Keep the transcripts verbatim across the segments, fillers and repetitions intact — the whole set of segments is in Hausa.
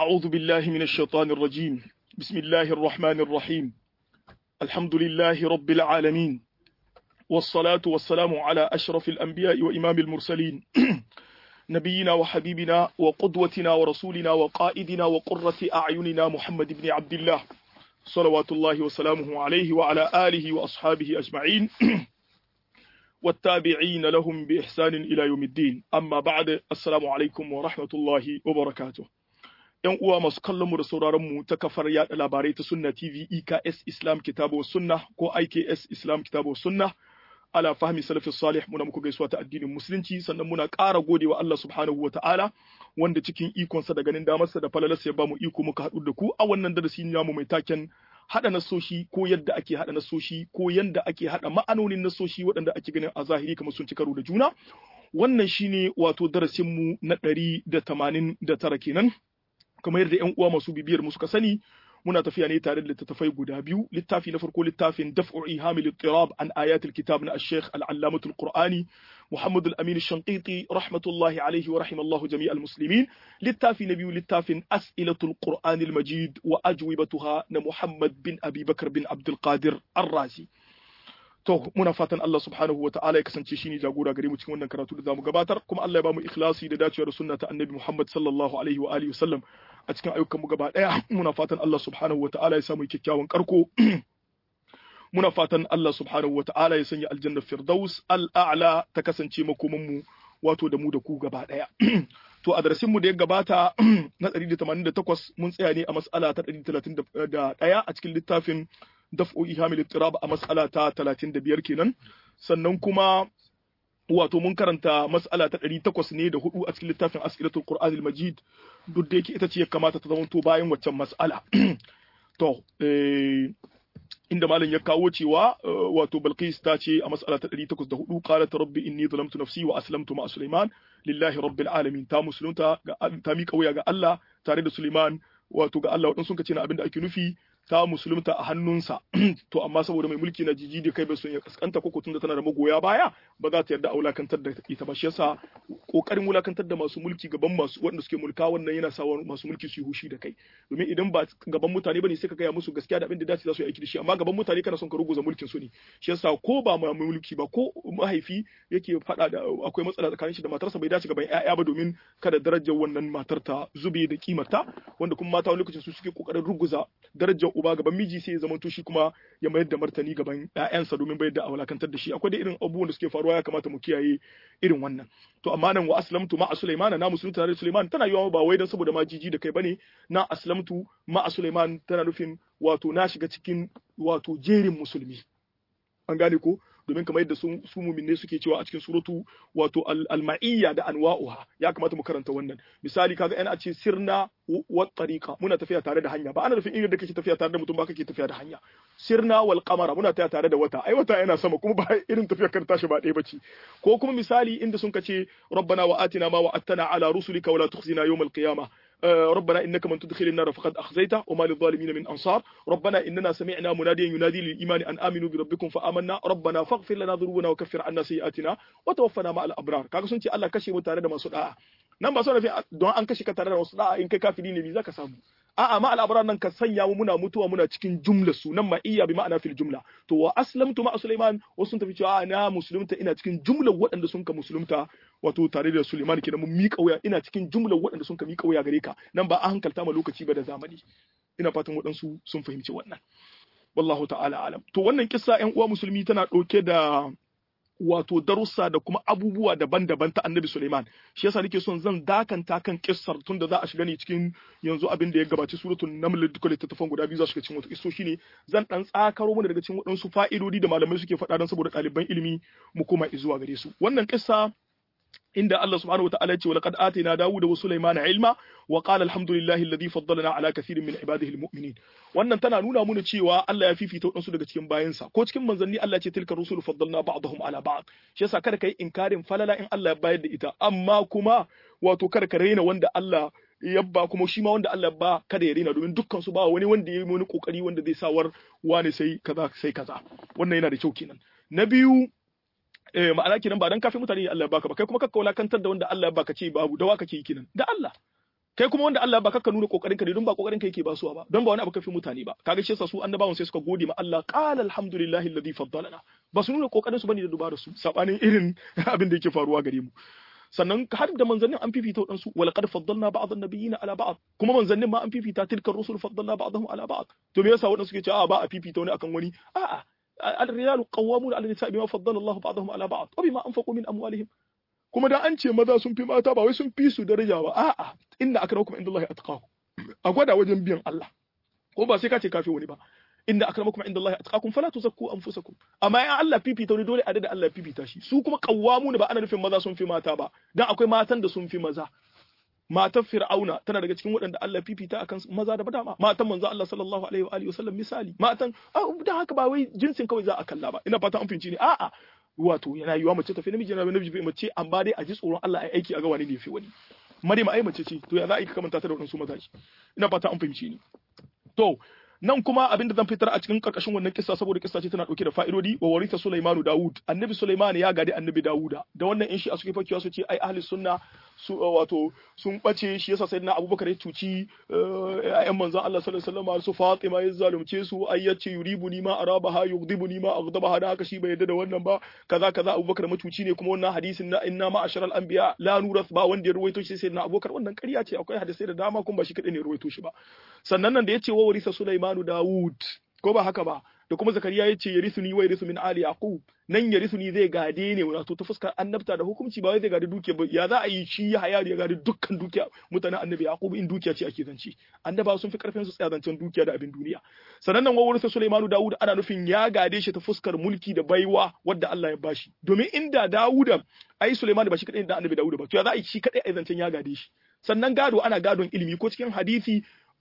أعوذ بالله من الشيطان الرجيم بسم الله الرحمن الرحيم الحمد لله رب العالمين والصلاة والسلام على أشرف الأنبياء وإمام المرسلين نبينا وحبيبنا وقدوتنا ورسولنا وقائدنا وقرة أعيننا محمد بن عبد الله صلوات الله وسلامه عليه وعلى آله وأصحابه أجمعين والتابعين لهم بإحسان إلى يوم الدين أما بعد السلام عليكم ورحمة الله وبركاته ‘Yan uwa masu kallon mu da sauraron mu ta kafar yaɗa labarai ta Sunna T V E K S Islam Kitabu Sunna ko I K S Islam Kitabu Sunna ala fahmi salafi salih muna muku gaisuwa ta addinin musulunci sannan muna ƙara godewa Allah subhanahu wa ta'ala wanda cikin ikonsa da ganin damarsa da falalarsa ya bamu iko muka haɗu da ku a wannan darasi namu mai taken haɗa nasoshi ko yadda ake haɗa nasoshi ko yadda ake haɗa ma'anonin nasoshi waɗanda ake ganin a zahiri kamar sun ci karo da juna wannan shine wato darasin mu na ɗari da tamanin da tara kenan kamar yadda ƴan uwa masu bibiyar mu suka sani muna tafiya ne tare da littattafai guda biyu littafi na farko littafin daf'u ihamil ittirab an ayatul kitab na al-sheikh al-allamatul qur'ani Muhammad al-Amin al-Shanqiti rahmatullahi alayhi wa rahimallahu jami' al-muslimin littafi na biyu littafin as'ilatul qur'an al-majid wa ajwibatuha na Muhammad bin Abi Bakr bin Abdul Qadir ar-Razi to muna fatan Allah subhanahu wa ta'ala ya kasance shine jagora gare mu cikin wannan karatu da zamu gabatar kuma Allah ya bamu ikhlasi da dacewa da sunna ta Annabi Muhammad sallallahu alaihi wa alihi wasallam a cikin ayyukan mu gaba daya muna fatan Allah subhanahu wa ta'ala ya samu kyakkyawan karko muna fatan Allah subhanahu wa ta'ala ya sanya aljanna firdaus al-a'la ta kasance makoman mu wato da mu da ku gaba daya to a darasin mu da ya gabata na ɗari da tamanin da takwas mun tsaya ne a mas'ala ta ɗari da talatin da ɗaya a cikin littafin daf'u ihamil ittirab a mas'ala ta talatin da biyar kenan sannan kuma wato mun karanta mas'ala ta ɗari takwas ne da hudu a cikin littafin as'ilatul qur'anil majid duk da yake ita ce ya kamata ta zamanto bayan waccan mas'ala to eh inda malam ya kawo cewa wato Balqis ta ce a mas'ala ta ɗari takwas da hudu qalat rabbi inni zalamtu nafsi wa aslamtu ma Sulaiman lillahi rabbil alamin ta musulunta ga ta mika wuya ga Allah tare da Sulaiman wato ga Allah wadansu sun ce na abin da ake nufi ta musulunta a hannunsa to amma saboda mai mulki na jiji da kai bai son ya kaskanta ko tunda tana da magoya baya ba za ta yarda a wulakantar da ita ba shi yasa kokarin wulakantar da masu mulki gaban masu wanda suke mulka wannan yana sa masu mulki su yi hushi da kai domin idan ba gaban mutane bane sai ka gaya musu gaskiya da abin da dace za su yi aiki da shi amma gaban mutane kana son ka ruguza mulkin su ne shi yasa ko ba mai mulki ba ko mahaifi yake faɗa da akwai matsala tsakanin shi da matarsa bai dace gaban ƴaƴa ba domin kada darajar wannan matar ta zube da kimarta wanda kuma mata wani lokacin su suke kokarin ruguza darajar uba gaban miji sai ya zama to shi kuma ya mayar da martani gaban ƴaƴansa domin bayar da awalakantar da shi akwai da irin abubuwan da suke faruwa ya kamata mu kiyaye irin wannan to amma nan wa aslamtu ma Sulaiman na musulunta tare da Sulaiman tana yiwa ba wai dan saboda ma jiji da kai bane na aslamtu ma Sulaiman tana nufin wato na shiga cikin wato jerin musulmi an gane ko domin kamar yadda su su mu'minne suke cewa a cikin suratu wato al-ma'iyya da anwa'uha ya kamata mu karanta wannan misali kaga yana ce sirna wa tariqa muna tafiya tare da hanya ba ana nufin irin da kake tafiya tare da mutum ba kake tafiya da hanya sirna wal qamara muna tafiya tare da wata ai wata yana sama kuma ba irin tafiyar kar tashi ba ɗaya bace ko kuma misali inda sun kace rabbana wa atina ma wa'adtana ala rusulika wa la tukhzina yawm al-qiyamah ربنا إنك من تدخل النار فقد أخزيته وما للظالمين من أنصار ربنا إننا سمعنا مناديا ينادي للإيمان أن آمنوا بربكم فآمنا ربنا فاغفر لنا ذنوبنا وكفر عنا سيئاتنا وتوفنا مع الأبرار kaga sun ce Allah kashe mu tare da masu da'a nan ba so nafi don an kashe ka tare da masu da'a in kai kafiri ne me zaka samu a'a ma al-abrar nan ka sanya mu muna mutuwa muna cikin jumla su nan ma iya bi ma'ana fil jumla to wa aslamtu ma Sulaiman wasu sun tafi cewa na musulunta ina cikin jumlar waɗanda sun ka musulunta wato tare da Sulaiman kenan mun miƙa wuya ina cikin jumlar waɗanda sun ka miƙa wuya gare ka nan ba a hankalta ma lokaci ba da zamani ina fatan waɗansu sun fahimci wannan wallahu ta'ala alam to wannan kissa ƴan uwa musulmi tana ɗauke da wato darussa da kuma abubuwa daban-daban ta Annabi Sulaiman shi yasa nake son zan dakanta kan kissar tunda za a shiga ne cikin yanzu abin da ya gabaci suratul naml duka littattafan guda biyu za su shiga cikin wato kissoshi ne zan dan tsakaro mana daga cikin waɗansu fa'idodi da malamai suke faɗa dan saboda ɗaliban ilimi mu koma zuwa gare su wannan kissa inda Allah subhanahu wataala ya ce walaqad atina Dawuda wa Sulaymana ilma wa qala alhamdulillahi alladhi faddalana ala kathirin min ibadihi almu'minin wannan tana nuna mana cewa Allah ya fifita wadansu daga cikin bayansa ko cikin manzanni Allah ya ce tilka rusulu faddalna ba'dahum ala ba'd shi yasa kada kai inkarin falala in Allah ya bayar da ita amma kuma wato kada ka raina wanda Allah yabba kuma shi ma wanda Allah ba kada ya rena domin dukkan su ba wani wanda ya yi wani kokari wanda zai sawar wani sai kaza sai kaza wannan yana da kyau kenan na biyu eh ma'ana kenan ba dan kafin mutane Allah ya baka ba kai kuma kakka wulakantar da wanda Allah ya baka ce babu da wa kake kenan da Allah kai kuma wanda Allah ba ka nuna kokarin ka ne don ba kokarin ka yake ba suwa ba don ba wani abu kafi mutane ba kaga shi yasa su annabawan sai suka gode ma Allah qala alhamdulillahi alladhi faddalana ba su nuna kokarin su bane da dubara su sabanin irin abin da yake faruwa gare mu sannan har da manzannin an fifita wadansu wala qad faddalna ba'd an-nabiyina ala ba'd kuma manzannin ma an fifita tilka rusul faddalna ba'dahum ala ba'd to me yasa wadansu suke cewa a ba a fifita wani akan wani a'a al-rijalu qawwamuna 'ala an-nisa'i bima faddala Allahu ba'dahum ala ba'd wa bima anfaqu min amwalihim kuma da an ce maza sun fi mata ba wai sun fi su daraja ba a'a inna akramakum indallahi atqakum a gwada wajen biyan Allah ko ba sai ka ce kafi wani ba inna akramakum indallahi atqakum fala tuzakku anfusakum amma in Allah fifita wani dole a da Allah fifita shi su kuma qawwamuna ba ana nufin maza sun fi mata ba dan akwai matan da sun fi maza matar Fir'auna tana daga cikin waɗanda Allah fifita akan maza da dama matan manzo Allah sallallahu alaihi wa alihi wasallam misali matan dan haka ba wai jinsin kawai za a kalla ba ina fata an finci ne a'a wato yana yiwa mace tafi namiji yana namiji mace amma dai a ji tsoron Allah ai aiki a ga wani ne fi wani Maryam ai mace ce to ya za a yi kamanta ta da wadansu maza ina fata an fahimci ni to nan kuma abin da zan fitar a cikin karkashin wannan kissa saboda kissa ce tana dauke da fa'idodi wa warisa Sulaimanu Dawud annabi Sulaiman ya gadi annabi Dawuda da wannan in shi a suke fakiwa su ce ai ahli sunna su wato sun bace shi yasa sayyidina Abubakar ya tuci ayyan manzon Allah sallallahu alaihi wasallam su Fatima ya zalunce su ai yace yuribuni ma arabaha yughdibuni ma aghdabaha da haka shi bai yadda da wannan ba kaza kaza Abubakar matuci ne kuma wannan hadisin na inna ma asharal anbiya la nurath ba wanda ya ruwaito shi sayyidina Abubakar wannan ƙarya ce akwai hadisi da dama kuma ba shi kadai ne ruwaito shi ba sannan nan da yace wa warisa Sulaiman Dawud ko ba haka ba da kuma Zakariya yace yarisuni wa yarisu min ali Yaqub nan yarisuni zai gade ne wato ta fuskar annabta da hukunci ba wai zai gade dukiya ba ya za a yi shi ya hayari ya gade dukkan dukiya mutanen annabi Yaqub in dukiya ce ake zance annaba sun fi karfin su tsaya zancen dukiya da abin duniya sannan nan wa warisa Sulaiman Dawud ana nufin ya gade shi ta fuskar mulki da baiwa wadda Allah ya bashi domin inda Dawud ai Sulaiman ba shi kadai da annabi Dawud ba to ya za a yi shi kadai a zancen ya gade shi sannan gado ana gadon ilimi ko cikin hadisi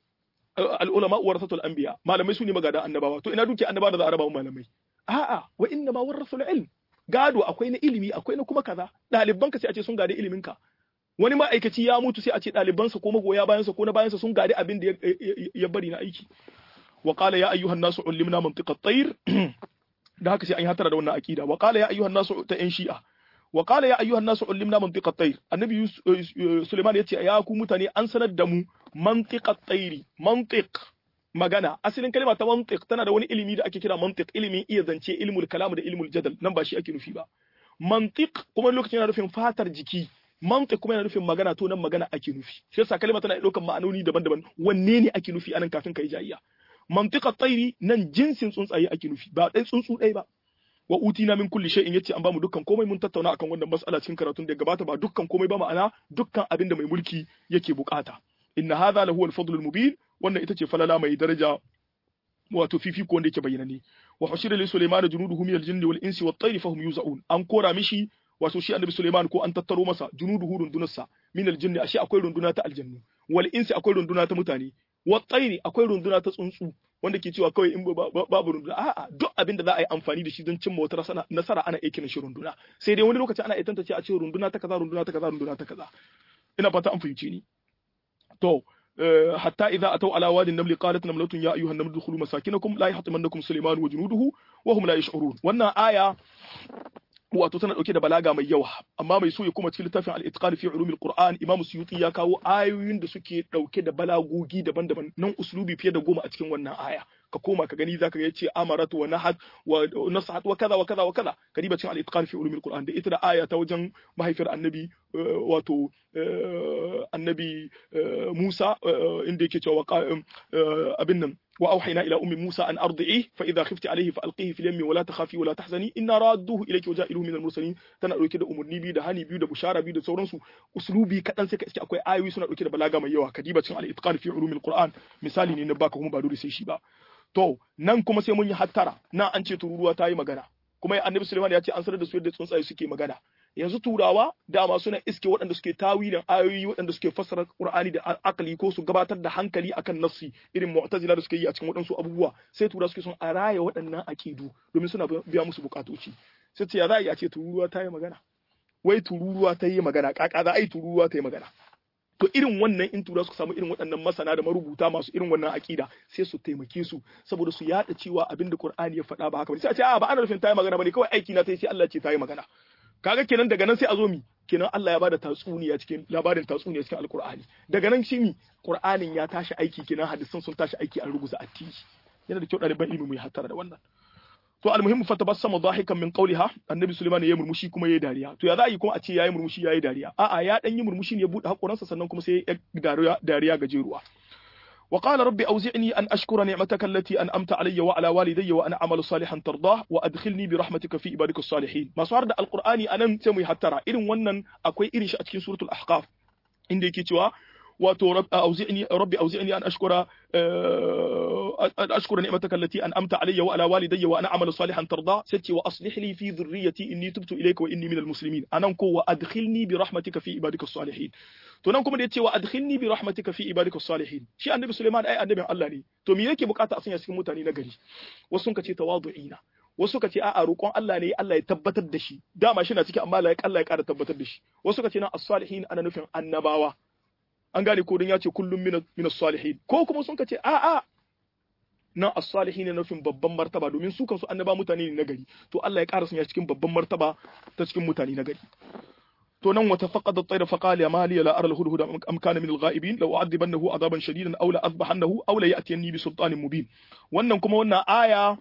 al'ulama warasatul anbiya malamai su ne magada annabawa to ina duke annabawa da za a raba malamai a'a wa inna ma warasul ilm gado akwai na ilimi akwai na kuma kaza daliban ka sai a ce sun gade ilimin ka wani ma'aikaci ya mutu sai a ce dalibansa ko magoya bayansa ko na bayansa sun gade abin da ya bari na aiki wa qala ya ayyuhan nasu ullimna mantiqat tayr da haka sai an yi hatara da wannan akida wa qala ya ayyuhan nasu ta yan shi'a wa qala ya ayyuhan nasu ullimna mantiqat tayr annabi Sulaiman yace ya ku mutane an sanar da mu mantiqat tayri mantiq magana asalin kalma ta mantiq tana da wani ilimi da ake kira mantiq ilimin iya zance ilmul kalam da ilmul jadal nan ba shi ake nufi ba mantiq kuma lokacin yana nufin fatar jiki mantiq kuma yana nufin magana to nan magana ake nufi shi yasa kalma tana daukan ma'anoni daban-daban wanne ne ake nufi anan kafin kai jayya mantiqat tayri nan jinsin tsuntsaye ake nufi ba dai tsuntsu dai ba wa utina min kulli shay'in yace an bamu dukkan komai mun tattauna akan wannan mas'ala cikin karatun da gabata ba dukkan komai ba ma'ana dukkan abin da mai mulki yake bukata inna hadha lahu al-fadl al-mubin wannan ita ce falala mai daraja wato fifiko wanda yake bayyanane wa hushira li sulaiman junuduhu min al-jinni wal insi wat tayri fahum yuzaun an kora mishi wato shi annabi sulaiman ko an tattaro masa junuduhu rundunarsa min al-jinni ashe akwai runduna ta aljannu wal insi akwai runduna ta mutane wat tayri akwai runduna ta tsuntsu wanda ke cewa kawai in babu runduna a'a duk abin da za a yi amfani da shi don cimma wata nasara ana aikin shi runduna sai dai wani lokaci ana iya tantance a ce runduna ta kaza runduna ta kaza runduna ta kaza ina fata an fahimce ni to hatta idza ataw ala wadi an-naml qalat namlatun ya ayyuhan naml dukhulu masakinakum la yahtimannakum sulaiman wa junuduhu wa hum la yash'urun wannan aya wato tana dauke da balaga mai yawa amma mai so ya kuma cikin littafin al-itqan fi ulumil qur'an imam suyuti ya kawo ayoyin da suke dauke da balagogi daban-daban nan uslubi fiye da goma a cikin wannan aya ka koma ka gani zaka ga yace amarat wa nahat wa nasahat wa kaza wa kaza wa kaza kadiba cikin al-itqan fi ulumil qur'an da ita da aya ta wajen mahaifiyar annabi wato annabi Musa inda yake cewa abin nan وأوحينا إلى أم موسى أن أرضعيه فإذا خفت عليه فألقيه في اليم ولا تخافي ولا تحزني إنا رادوه إليك وجائلوه من المرسلين tana dauke da umurni biyu da hani biyu da bushara biyu da sauransu uslubi kadan sai ka iske akwai ayoyi suna dauke da balaga mai yawa kadiba cin al-itqan fi ulumil qur'an misali ne na baka kuma ba dole sai shi ba to nan kuma sai mun yi hattara nan an ce tururuwa ta yi magana kuma annabi Sulaiman ya ce an sanar da su yadda tsuntsaye suke magana yanzu turawa dama suna iske waɗanda suke tawilin ayoyi waɗanda suke fassara Qur'ani da akali ko su gabatar da hankali akan nassi irin mu'tazila da suke yi a cikin waɗansu abubuwa sai turawa suke son a raya waɗannan akidu domin suna biya musu bukatoci sai ce ya za a yi a ce tururuwa ta yi magana wai tururuwa ta yi magana kaka za a yi tururuwa ta yi magana to irin wannan in tura suka samu irin waɗannan masana da marubuta masu irin wannan akida sai su taimake su saboda su yada cewa abinda Qur'ani ya faɗa ba haka bane sai a ce a ba ana nufin ta yi magana bane kawai aiki na ta yi sai Allah ce ta yi magana kaga kenan daga nan sai a zo mi kenan Allah ya bada tatsuniya cikin labarin tatsuniya cikin alqur'ani daga nan shi ne qur'anin ya tashi aiki kenan hadisan sun tashi aiki an ruguza addini yana da kyau ɗaliban ilimi mu hattara da wannan to almuhimmu fatabassama dahikan min qawliha annabi Sulaiman ya murmushi kuma yayi dariya to ya za yi kuma a ce yayi murmushi yayi dariya a'a ya dan yi murmushi ne ya bude hakoransa sannan kuma sai ya dariya dariya gajeruwa wa qala rabbi awzi'ni an ashkura ni'mataka allati an'amta alayya wa ala walidayya wa an a'malu salihan tardah wa adkhilni bi rahmatika fi ibadika salihin masu har da alqur'ani anan sai mu yi hattara irin wannan akwai irin shi a cikin suratul ahqaf inda yake cewa wato auzi'ni rabbi auzi'ni an ashkura an ashkura ni'mataka allati an'amta alayya wa ala walidayya wa ana a'malu salihan tarda sai wa aslih li fi dhurriyyati inni tubtu ilayka wa inni minal muslimin anan ko wa adkhilni bi rahmatika fi ibadika salihin to nan kuma da yace wa adkhilni bi rahmatika fi ibadika salihin shi annabi Sulaiman ai annabin Allah ne to me yake bukata a sanya cikin mutane na gari wasu sun kace tawadu'ina wasu ka ce a'a roƙon Allah ne Allah ya tabbatar da shi dama shi na cikin amma Allah ya ƙara tabbatar da shi wasu ka ce na as-salihin ana nufin annabawa an gane ko don ya ce kullum min as-salihin ko kuma sun ka ce a'a nan as-salihin ne nufin babban martaba domin su kansu annaba mutane ne na gari to Allah ya ƙara sanya cikin babban martaba ta cikin mutane na gari to nan wata faqada at-tayr fa qala ya mali la ara al-hudhud am kana min al-ghaibin law a'adibannahu adaban shadidan aw la azbahannahu aw la ya'tiyanni bi sultanin mubin wannan kuma wannan aya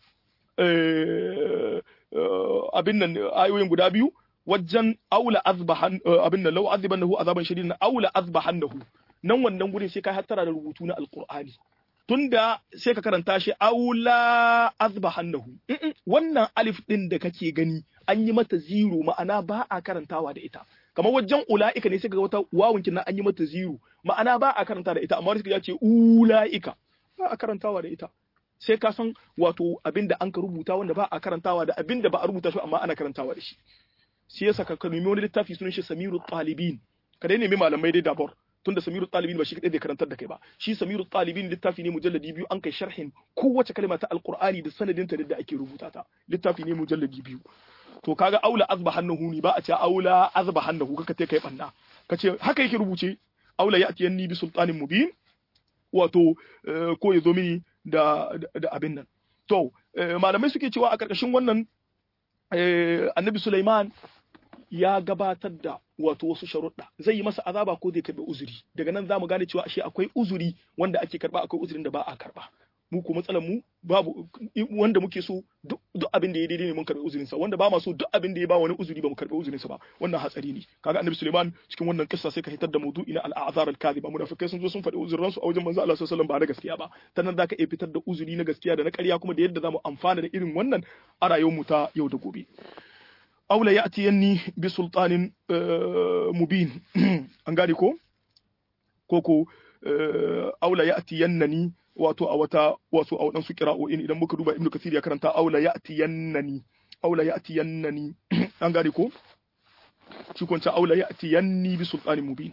abin nan ayoyin guda biyu wajen aula azbahan abin nan law azibannahu azaban shadidan aula azbahannahu nan wannan gurin sai kai hattara da rubutu na alqur'ani tunda sai ka karanta shi aula azbahannahu wannan alif din da kake gani an yi mata zero ma'ana ba a karantawa da ita kamar wajen ula'ika ne sai ka ga wata wawun kin an yi mata zero ma'ana ba a karanta da ita amma sai ka ce ula'ika ba a karantawa da ita sai ka san wato abinda an ka rubuta wanda ba a karantawa da abinda ba a rubuta shi amma ana karantawa da shi sai yasa ka nemi wani littafi sunan shi Samiru Talibin ka dai nemi malamai dai dabor tunda Samiru Talibin ba shi kadai da karantar da kai ba shi Samiru Talibin littafi ne mujalladi biyu an kai sharhin kowace kalma ta alqur'ani da sanadin ta da ake rubuta ta littafi ne mujalladi biyu to kaga aula azbahannahu ni ba a ce aula azbahannahu kaka tai kai banna kace haka yake rubuce aula ya'tiyanni bi sultanin mubin wato ko ya zo mini da da abin nan to malamai suke cewa a karkashin wannan annabi Sulaiman ya gabatar da wato wasu sharuɗa zai yi masa azaba ko zai karɓi uzuri daga nan zamu gane cewa ashe akwai uzuri wanda ake karɓa akwai uzurin da ba a karɓa mu ko matsalar mu babu wanda muke so duk abin da ya daidai ne mun karɓi uzurin sa wanda ba ma so duk abin da ya ba wani uzuri ba mu karɓi uzurin sa ba wannan hatsari ne kaga annabi Sulaiman cikin wannan kissa sai ka hitar da maudu'i na al-a'zar al-kadhiba munafikai sun zo sun faɗi uzurin su a wajen manzo Allah sallallahu alaihi wasallam ba na gaskiya ba tannan zaka iya fitar da uzuri na gaskiya da na ƙarya kuma da yadda zamu amfana da irin wannan a rayuwar mu ta yau da gobe aula ya'tiyanni bi sultanin mubin an gane ko koko aula ya'tiyannani wato a wata wato a wadansu qira'o'in idan muka duba ibnu kathir ya karanta aula ya'tiyannani aula ya'tiyannani an gane ko shi kunta aula ya'tiyanni bi sultanin mubin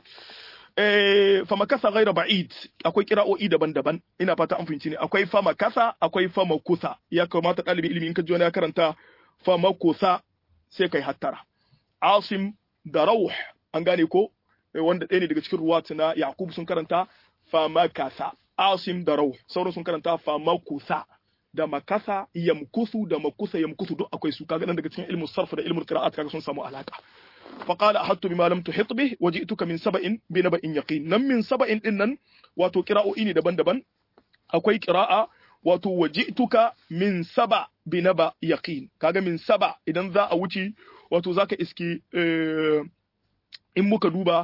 eh fa makasa ghayra ba'id akwai qira'o'i daban-daban ina fata an fahimci ne akwai fa makasa akwai fa makusa ya kamata dalibi ilimi in ka ji wani ya karanta fa makusa sai kai hattara Asim da Rauh an gane ko wanda ɗaya ne daga cikin ruwat na Yaqub sun karanta fa makasa Asim da Rauh sauran sun karanta fa makusa da makasa yamkusu da makusa yamkusu duk akwai su kaga nan daga cikin ilmu sarf da ilmu qira'at kaga sun samu alaka fa qala ahattu bima lam tuhit bih waji'tuka min sab'in bi naba'in yaqin nan min sab'in din nan wato qira'o'i ne daban-daban akwai qira'a wato waji'tuka min saba bi naba yaqin kaga min saba idan za a wuce wato zaka iski in muka duba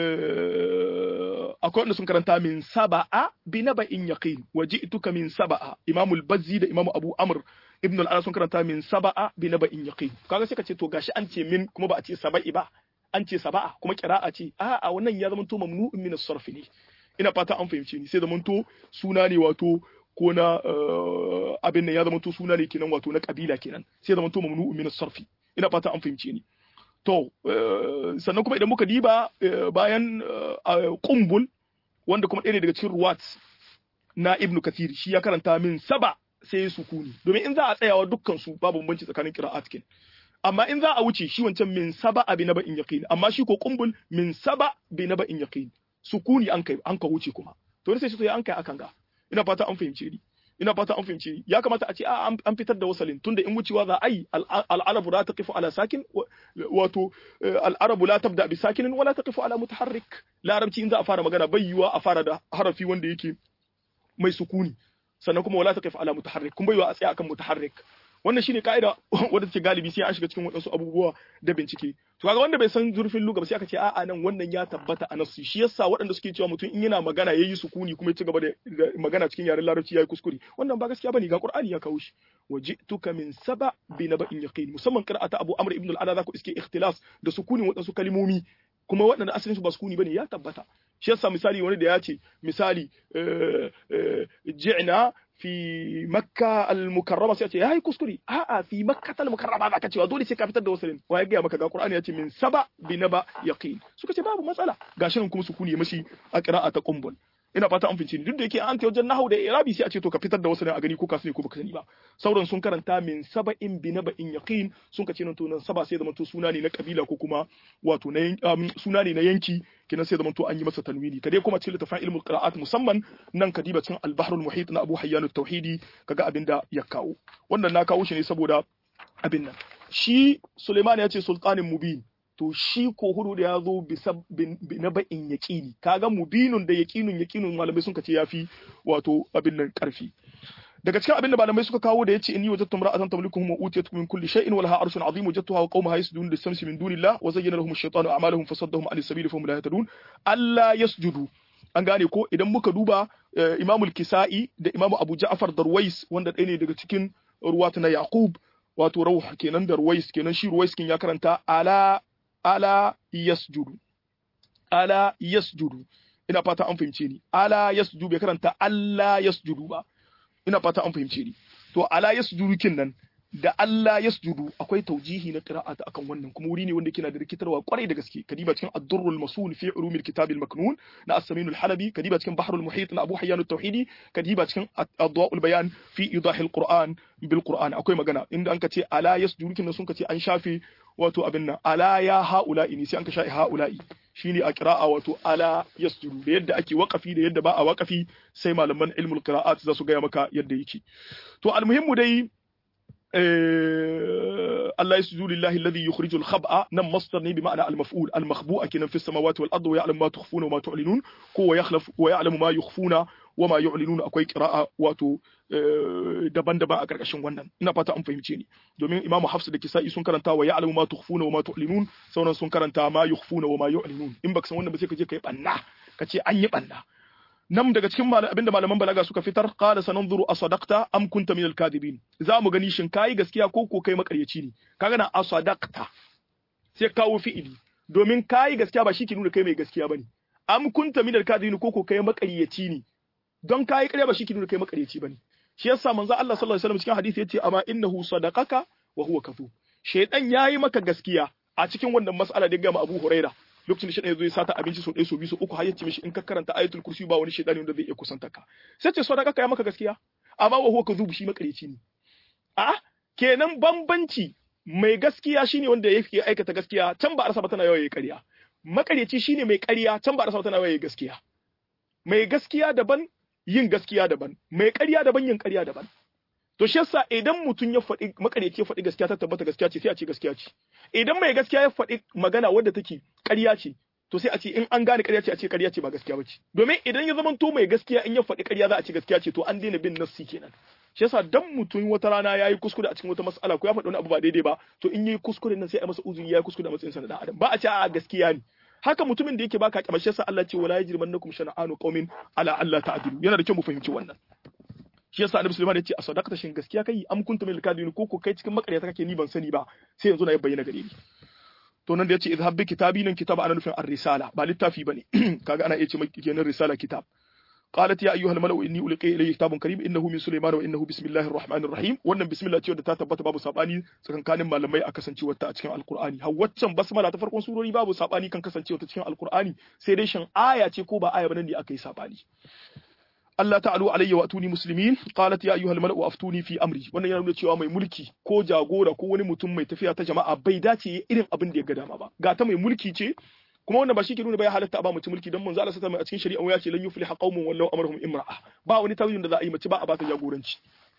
akwai wanda sun karanta min saba'a bi naba in yaqin waji'tuka min saba'a imamul bazzi da imamu abu amr ibn al-ala sun karanta min saba'a bi naba in yaqin kaga sai ka ce to gashi an ce min kuma ba a ce saba'i ba an ce saba'a kuma qira'a ce a a wannan ya zama to mamnu'un min as-sarf ne ina fata an fahimce ni sai zaman to suna ne wato ko na abin nan ya zama to suna ne kenan wato na kabila kenan sai zama to mamnu'un min as-sarfi ina fata an fahimce ni to sannan kuma idan muka diba bayan qumbul wanda kuma ɗaya ne daga cikin ruwat na ibnu kathir shi ya karanta min saba sai sukuni domin in za a tsayawa dukkan su babu bambanci tsakanin qira'at kin amma in za a wuce shi wancan min saba bi naba in yaqin amma shi ko qumbul min saba bi naba in yaqin sukuni an kai an ka wuce kuma to sai shi to ya an kai akan ga ina fata an fahimce ni ina fata an fahimci ya kamata a ce a an fitar da wasalin tunda in wucewa za a yi al-arabu la taqifu ala sakin wato al-arabu la tabda bi sakinin wala taqifu ala mutaharrik larabci in za a fara magana bai yiwa a fara da harafi wanda yake mai sukuni sannan kuma wala taqifu ala mutaharrik kun bai yiwa a tsaya akan mutaharrik wannan shine kaida wanda take galibi sai an shiga cikin wadansu abubuwa da bincike to kaga wanda bai san zurfin lugha ba sai aka ce a'a nan wannan ya tabbata a nasu shi yasa waɗanda suke cewa mutum in yana magana yayi sukuni kuma ya ci gaba da magana cikin yaren larabci yayi kuskure wannan ba gaskiya bane ga qur'ani ya kawo shi wajituka min saba bi naba'in yaqin musamman qira'ata abu amr ibn al-ala zaku iske ikhtilas da sukunin waɗansu kalmomi kuma waɗanda asalin su ba sukuni bane ya tabbata shi yasa misali wani da ya ce misali ji'na fi makka al-mukarrama sai ya ce yayi kuskure a'a fi makka al-mukarrama zaka cewa dole sai ka fitar da wasalin wa ya ga maka ga qur'ani ya ce min saba bi naba yaqin suka ce babu matsala gashi nan kuma sukuni ya mashi a qira'ata qumbul ina fata an fince ni duk da yake an ta wajen nahwu da irabi sai a ce to ka fitar da wasalin a gani ko ka sani ko baka sani ba sauran sun karanta min saba'in bi naba'in yaqin sun kace nan to nan saba sai zaman to suna ne na kabila ko kuma wato na suna ne na yanki kinan sai zaman to an yi masa tanwini kadai kuma cikin littafin ilmul qira'at musamman nan kadiba cikin al-bahrul muhit na Abu Hayyan at-Tauhidi kaga abinda ya kawo wannan na kawo shi ne saboda abin nan shi Sulaiman ya ce sultanin mubin to shi ko hudu da ya zo bi na ba'in yaƙini kaga mubinun da yaƙinun yaƙinun malamai sun kace yafi wato abin nan karfi daga cikin abin da malamai suka kawo da yace inni wajadtu imra'atan tamlikuhum wa utiyat min kulli shay'in wa laha arshun 'azim wajadtuha wa qaumaha yasjudun lis-shamsi min dunillah wa zayyana lahum ash-shaytanu a'malahum fasaddahum 'an as-sabili fahum la yahtadun alla yasjudu an gane ko idan muka duba Imamul Kisa'i da Imam Abu Ja'far Darwais wanda ɗaya ne daga cikin ruwata na Yaqub wato Rawh kenan Darwais kenan shi Ruwais kin ya karanta ala ala yasjudu ala yasjudu ina fata an fahimce ni ala yasjudu bai karanta alla yasjudu ba ina fata an fahimce ni to ala yasjudu kin nan da Allah yasjudu akwai taujihi na qira'ata akan wannan kuma wuri ne wanda yake da rikitarwa kwarai da gaske kadiba cikin ad-durrul masul fi ulumil kitab al-maknun na as-samin al-halabi kadiba cikin bahrul muhit na Abu Hayyan at-Tauhidi kadiba cikin adwa'ul bayan fi idah al-Qur'an bil Qur'an akwai magana inda an kace ala yasjudu kin sun kace an shafe wato abin nan ala ya haula'i ne sai an ka sha'i haula'i shine a qira'a wato ala yasjudu da yadda ake waqafi da yadda ba a waqafi sai malaman ilmul qira'at za su ga maka yadda yake to almuhimmu dai Allah yasjudu lillahi alladhi yukhrijul khab'a nan masdar ne bi ma'ana al-maf'ul al-makhbu'a kinan fi samawati wal ardi wa ya'lamu ma tukhfuna wa ma tu'linun ko wa yakhlaf wa ya'lamu ma yukhfuna wa ma yu'linun akwai qira'a wato daban-daban a karkashin wannan ina fata an fahimce ni domin Imam Hafs da Kisa'i sun karanta wa ya'lamu ma tukhfuna wa ma tu'linun sauran sun karanta ma yukhfuna wa ma yu'linun in baka san wannan ba sai ka je kai banna kace an yi banna nan daga cikin abinda malaman balaga suka fitar qala sananzuru asadaqta am kunta min al-kadibin za mu gani shin kai gaskiya ko ko kai makaryaci ne kaga na asadaqta sai kawo fi'ili domin kai gaskiya ba shi ke nuna kai mai gaskiya bane am kunta min al-kadibin ko ko kai makaryaci ne don kai ƙarya ba shi ke nuna kai makaryaci bane shi yasa manzo Allah sallallahu alaihi wasallam cikin hadisi yace amma innahu sadaqaka wa huwa kadhub shaytan yayi maka gaskiya a cikin wannan mas'ala da ya ga Abu Huraira lokacin da shi ya zo ya sata abinci so ɗaya so biyu so uku har ya ce mishi in ka karanta ayatul kursi ba wani shaidani wanda zai iya kusanta ka sai ce sadaka ka ya maka gaskiya amma wa huwa kadhub shi makareci ne a kenan bambanci mai gaskiya shine wanda yake aikata gaskiya can ba a rasa ba tana yawa yayi ƙarya makareci shine mai ƙarya can ba a rasa ba tana yawa yayi gaskiya mai gaskiya daban yin gaskiya daban mai ƙarya daban yin ƙarya daban to shi yasa idan mutum ya faɗi makareci ya faɗi gaskiya ta tabbata gaskiya ce sai a ce gaskiya ce idan mai gaskiya ya faɗi magana wadda take ƙarya ce to sai a ce in an gane ƙarya ce a ce ƙarya ce ba gaskiya bace domin idan ya zama to mai gaskiya in ya faɗi ƙarya za a ce gaskiya ce to an daina bin nassi kenan shi yasa dan mutum wata rana yayi kuskure a cikin wata mas'ala ko ya faɗi wani abu ba daidai ba to in yayi kuskure nan sai a masa uzuri yayi kuskure a matsayin sa na dan adam ba a ce a gaskiya ne haka mutumin da yake baka kamar shi yasa Allah ce wala yajrimannakum shana'anu qaumin ala alla ta'dilu yana da kyau mu fahimci wannan shi yasa Annabi Sulaiman ya ce a sadaqata shin gaskiya kai am kuntum min al-kadibin ko ko kai cikin makaryata kake ni ban sani ba sai yanzu na ya bayyana gare ni to nan da yace idhab bi kitabi nan kitaba ana nufin ar-risala ba littafi bane kaga ana iya ce maki kenan risala kitab qalat ya ayyuhal mala'u inni ulqiya ilayya kitabun karim innahu min Sulaiman wa innahu bismillahir rahmanir rahim wannan bismillah ce da ta tabbata babu sabani tsakankanin malamai a kasancewar ta a cikin alqur'ani har waccan basmala ta farkon surori babu sabani kan kasancewar ta cikin alqur'ani sai dai shin aya ce ko ba aya bane ne aka yi sabani Allah ta'alu alayya wa atuni muslimin qalat ya ayyuhal mala'u aftuni fi amri wannan yana nuna cewa mai mulki ko jagora ko wani mutum mai tafiya ta jama'a bai dace irin abin da ya ga dama ba ga ta mai mulki ce kuma wannan ba shi ke nuna ba ya halatta ba mutum mulki dan manzo Allah sallallahu alaihi wasallam a cikin shari'a ya ce lan yufliha qaumun wallahu amruhum imra'a ba wani tawyin da za a yi mace ba a ba ta jagoranci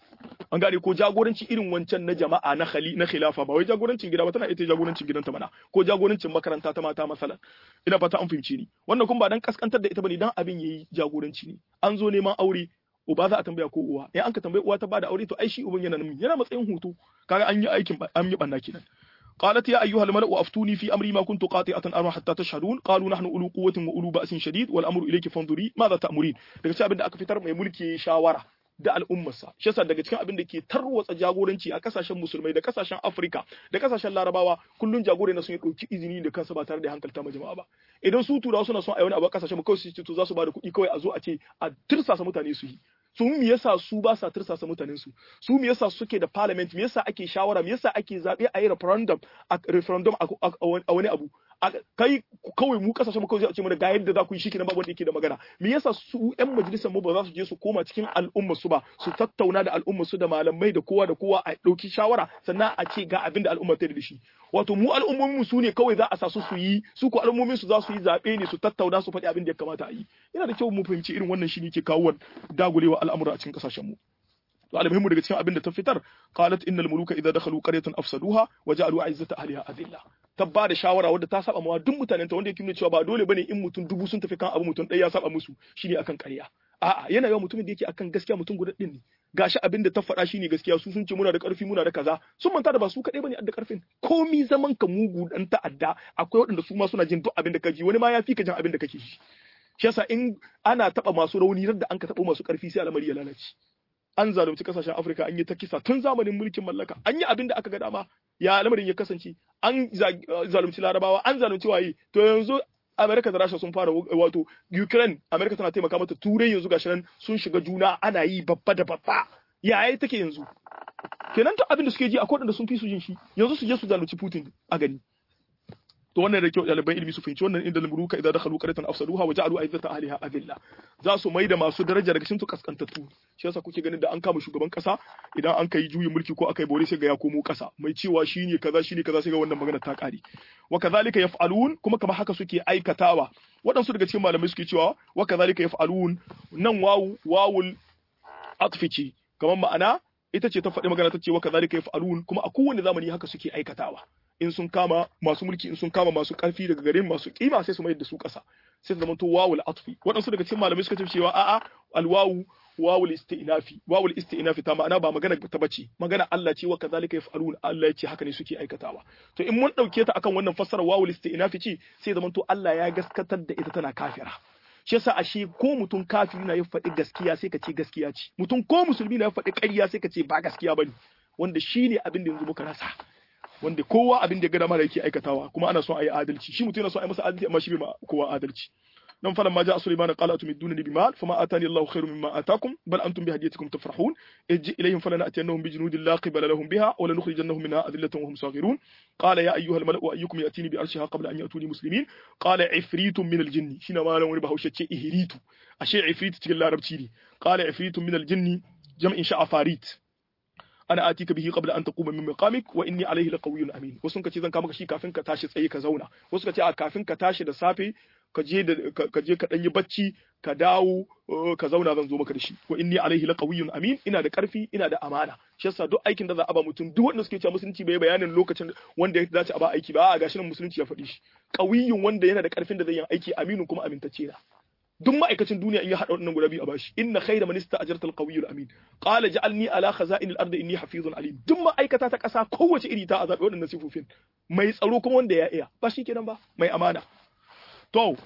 an gane ko jagoranci irin wancan na jama'a na khali na khilafa ba wai jagorancin gida ba tana ita jagorancin gidanta mana ko jagorancin makaranta ta mata masalan ina fata an fahimci ni wannan kuma ba dan kaskantar da ita bane dan abin yayi jagoranci ne an zo neman aure uba za a tambaya ko uwa in an ka tambaye uwa ta bada aure to ai shi uban yana nan yana matsayin hutu kaga an yi aikin an yi banna kenan قالت يا أيها الملأ أفتوني في أمري ما كنت قاطعة أمرا حتى تشهدون قالوا نحن أولو قوة وأولو بأس شديد والأمر إليك فانظري ماذا تأمرين daga cikin abin da aka fitar mai mulki shawara da al'ummarsa shi yasa daga cikin abin da ke tarwatsa jagoranci a kasashen musulmai da kasashen Afirka da kasashen Larabawa kullun jagore na sun yi dauki izini da kansa ba tare da hankalta ma jama'a ba idan su turawa suna son a yi wani abu a kasashen mu kawai su ce to za su ba da kuɗi kawai a zo a ce a tirsasa mutane su yi su me yasa su ba sa tirsasa mutanen su su me yasa suke da parliament me yasa ake shawara me yasa ake zabe a yi referendum a referendum a wani abu kai kawai mu kasashen mu kawai a ce mana ga yadda za ku yi shi kenan babu wanda yake da magana me yasa su yan majalisar mu ba za su je su koma cikin al'ummar su ba su tattauna da al'ummar su da malamai da kowa da kowa a dauki shawara sannan a ce ga abin da al'ummar ta da shi wato mu al'ummomin mu su ne kawai za a sa su su yi su ko al'ummomin su za su yi zabe ne su tattauna su faɗi abin da ya kamata a yi yana da kyau mu fahimci irin wannan shi ne ke kawo dagulewa al'amura a cikin kasashen mu to almuhimmu daga cikin abin da ta fitar qalat innal muluka idza dakhalu qaryatan afsaduha wa ja'alu 'izzata ahliha adilla tabba da shawara wadda ta saba mawa duk mutanen ta wanda yake nuna cewa ba dole bane in mutum dubu sun tafi kan abu mutum ɗaya ya saba musu shine akan ƙarya a'a yana yawan mutumin da yake akan gaskiya mutum guda din ne gashi abin da ta faɗa shine gaskiya su sun ce muna da ƙarfi muna da kaza sun manta da ba su kaɗai bane da ƙarfin komi zaman ka mugu dan ta'adda akwai waɗanda su ma suna jin duk abin da ka ji wani ma ya fi ka jin abin da kake ji shi yasa in ana taba masu rauni da an ka taba masu ƙarfi sai al'amari ya lalace an zalunci kasashen Afirka an yi ta kisa tun zamanin mulkin mallaka an yi abin da aka ga dama ya lamarin ya kasance an zalunci Larabawa an zalunci waye to yanzu Amerika da Rasha sun fara wato Ukraine Amerika tana taimaka mata turai yanzu gashi nan sun shiga juna ana yi babba da babba yaya take yanzu kenan to abin da suke ji akwai wanda sun fi su jin shi yanzu su je su zalunci Putin a gani to wannan da kyau ɗaliban ilimi su fahimci wannan inda lamruka idan dakhalu qaryatan afsaduha wa ja'alu aizzata ahliha adilla za su maida masu daraja daga cikin su kaskantattu shi yasa kuke ganin da an kama shugaban kasa idan an kai juyin mulki ko akai bore sai ga ya komo kasa mai cewa shine kaza shine kaza sai ga wannan magana ta kare wa kadhalika yaf'alun kuma kamar haka suke aikatawa waɗansu daga cikin malamai suke cewa wa kadhalika yaf'alun nan wawu wawul atfici kamar ma'ana ita ce ta faɗi magana ta ce wa kadhalika yaf'alun kuma a kowane zamani haka suke aikatawa in sun kama masu mulki in sun kama masu ƙarfi daga garin masu kima sai su mayar da su ƙasa sai su zama to wawul atfi waɗansu daga cikin malamai suka ce cewa a'a alwawu wawul istinafi wawul istinafi ta ma'ana ba magana ta bace magana Allah ce wa kadhalika yaf'alun Allah ya ce haka ne suke aikatawa to in mun dauke ta akan wannan fassara wawul istinafi ce sai zama to Allah ya gaskatar da ita tana kafira shi yasa ashe ko mutum kafiri na ya faɗi gaskiya sai ka ce gaskiya ce mutum ko musulmi na ya faɗi ƙarya sai ka ce ba gaskiya bane wanda shine abin da yanzu muka rasa wanda kowa abin da ya gada mara yake aikatawa kuma ana son a yi adalci shi mutum yana son a yi masa adalci amma shi bai ma kowa adalci dan falan ma ja'a Sulaiman qala atumiduni bimal fama atani Allahu khairum mimma atakum bal antum bihadiyatikum tafrahun ijji ilayhim falanatiyannahum bijunudin la qibala lahum biha wa lanukhrijannahum minha adillatan wa hum saghirun qala ya ayyuha al-mala'u ayyukum yatini bi arshiha qabla an yatuni muslimin qala ifritun min al-jinni shina malan wani bahaushe ce ihritu ashe ifrit cikin larabci ne qala ifritun min al-jinni jam'in sha'afarit ana atika bihi qabla an taquma min maqamik wa inni alayhi laqawiyyun amin wasu kace zan kama shi kafin ka tashi tsaye ka zauna wasu kace a kafin ka tashi da safe ka je da ka je ka dan yi bacci ka dawo ka zauna zan zo maka da shi wa inni alayhi laqawiyyun amin ina da karfi ina da amana shi yasa duk aikin da za a ba mutum duk wanda suke cewa musulunci bai bayanin lokacin wanda ya dace a ba aiki ba a gashi nan musulunci ya faɗi shi qawiyyun wanda yana da karfin da zai yi aiki aminu kuma amintacce na duk ma'aikacin duniya in ya haɗa waɗannan guda biyu a bashi inna khayra man ista'jarta al-qawiyyu al-amin qala ja'alni ala khaza'in al-ardi inni hafizun alim duk ma'aikata ta ƙasa kowace iri ta azabi waɗannan sifofin mai tsaro kuma wanda ya iya ba shi kenan ba mai amana to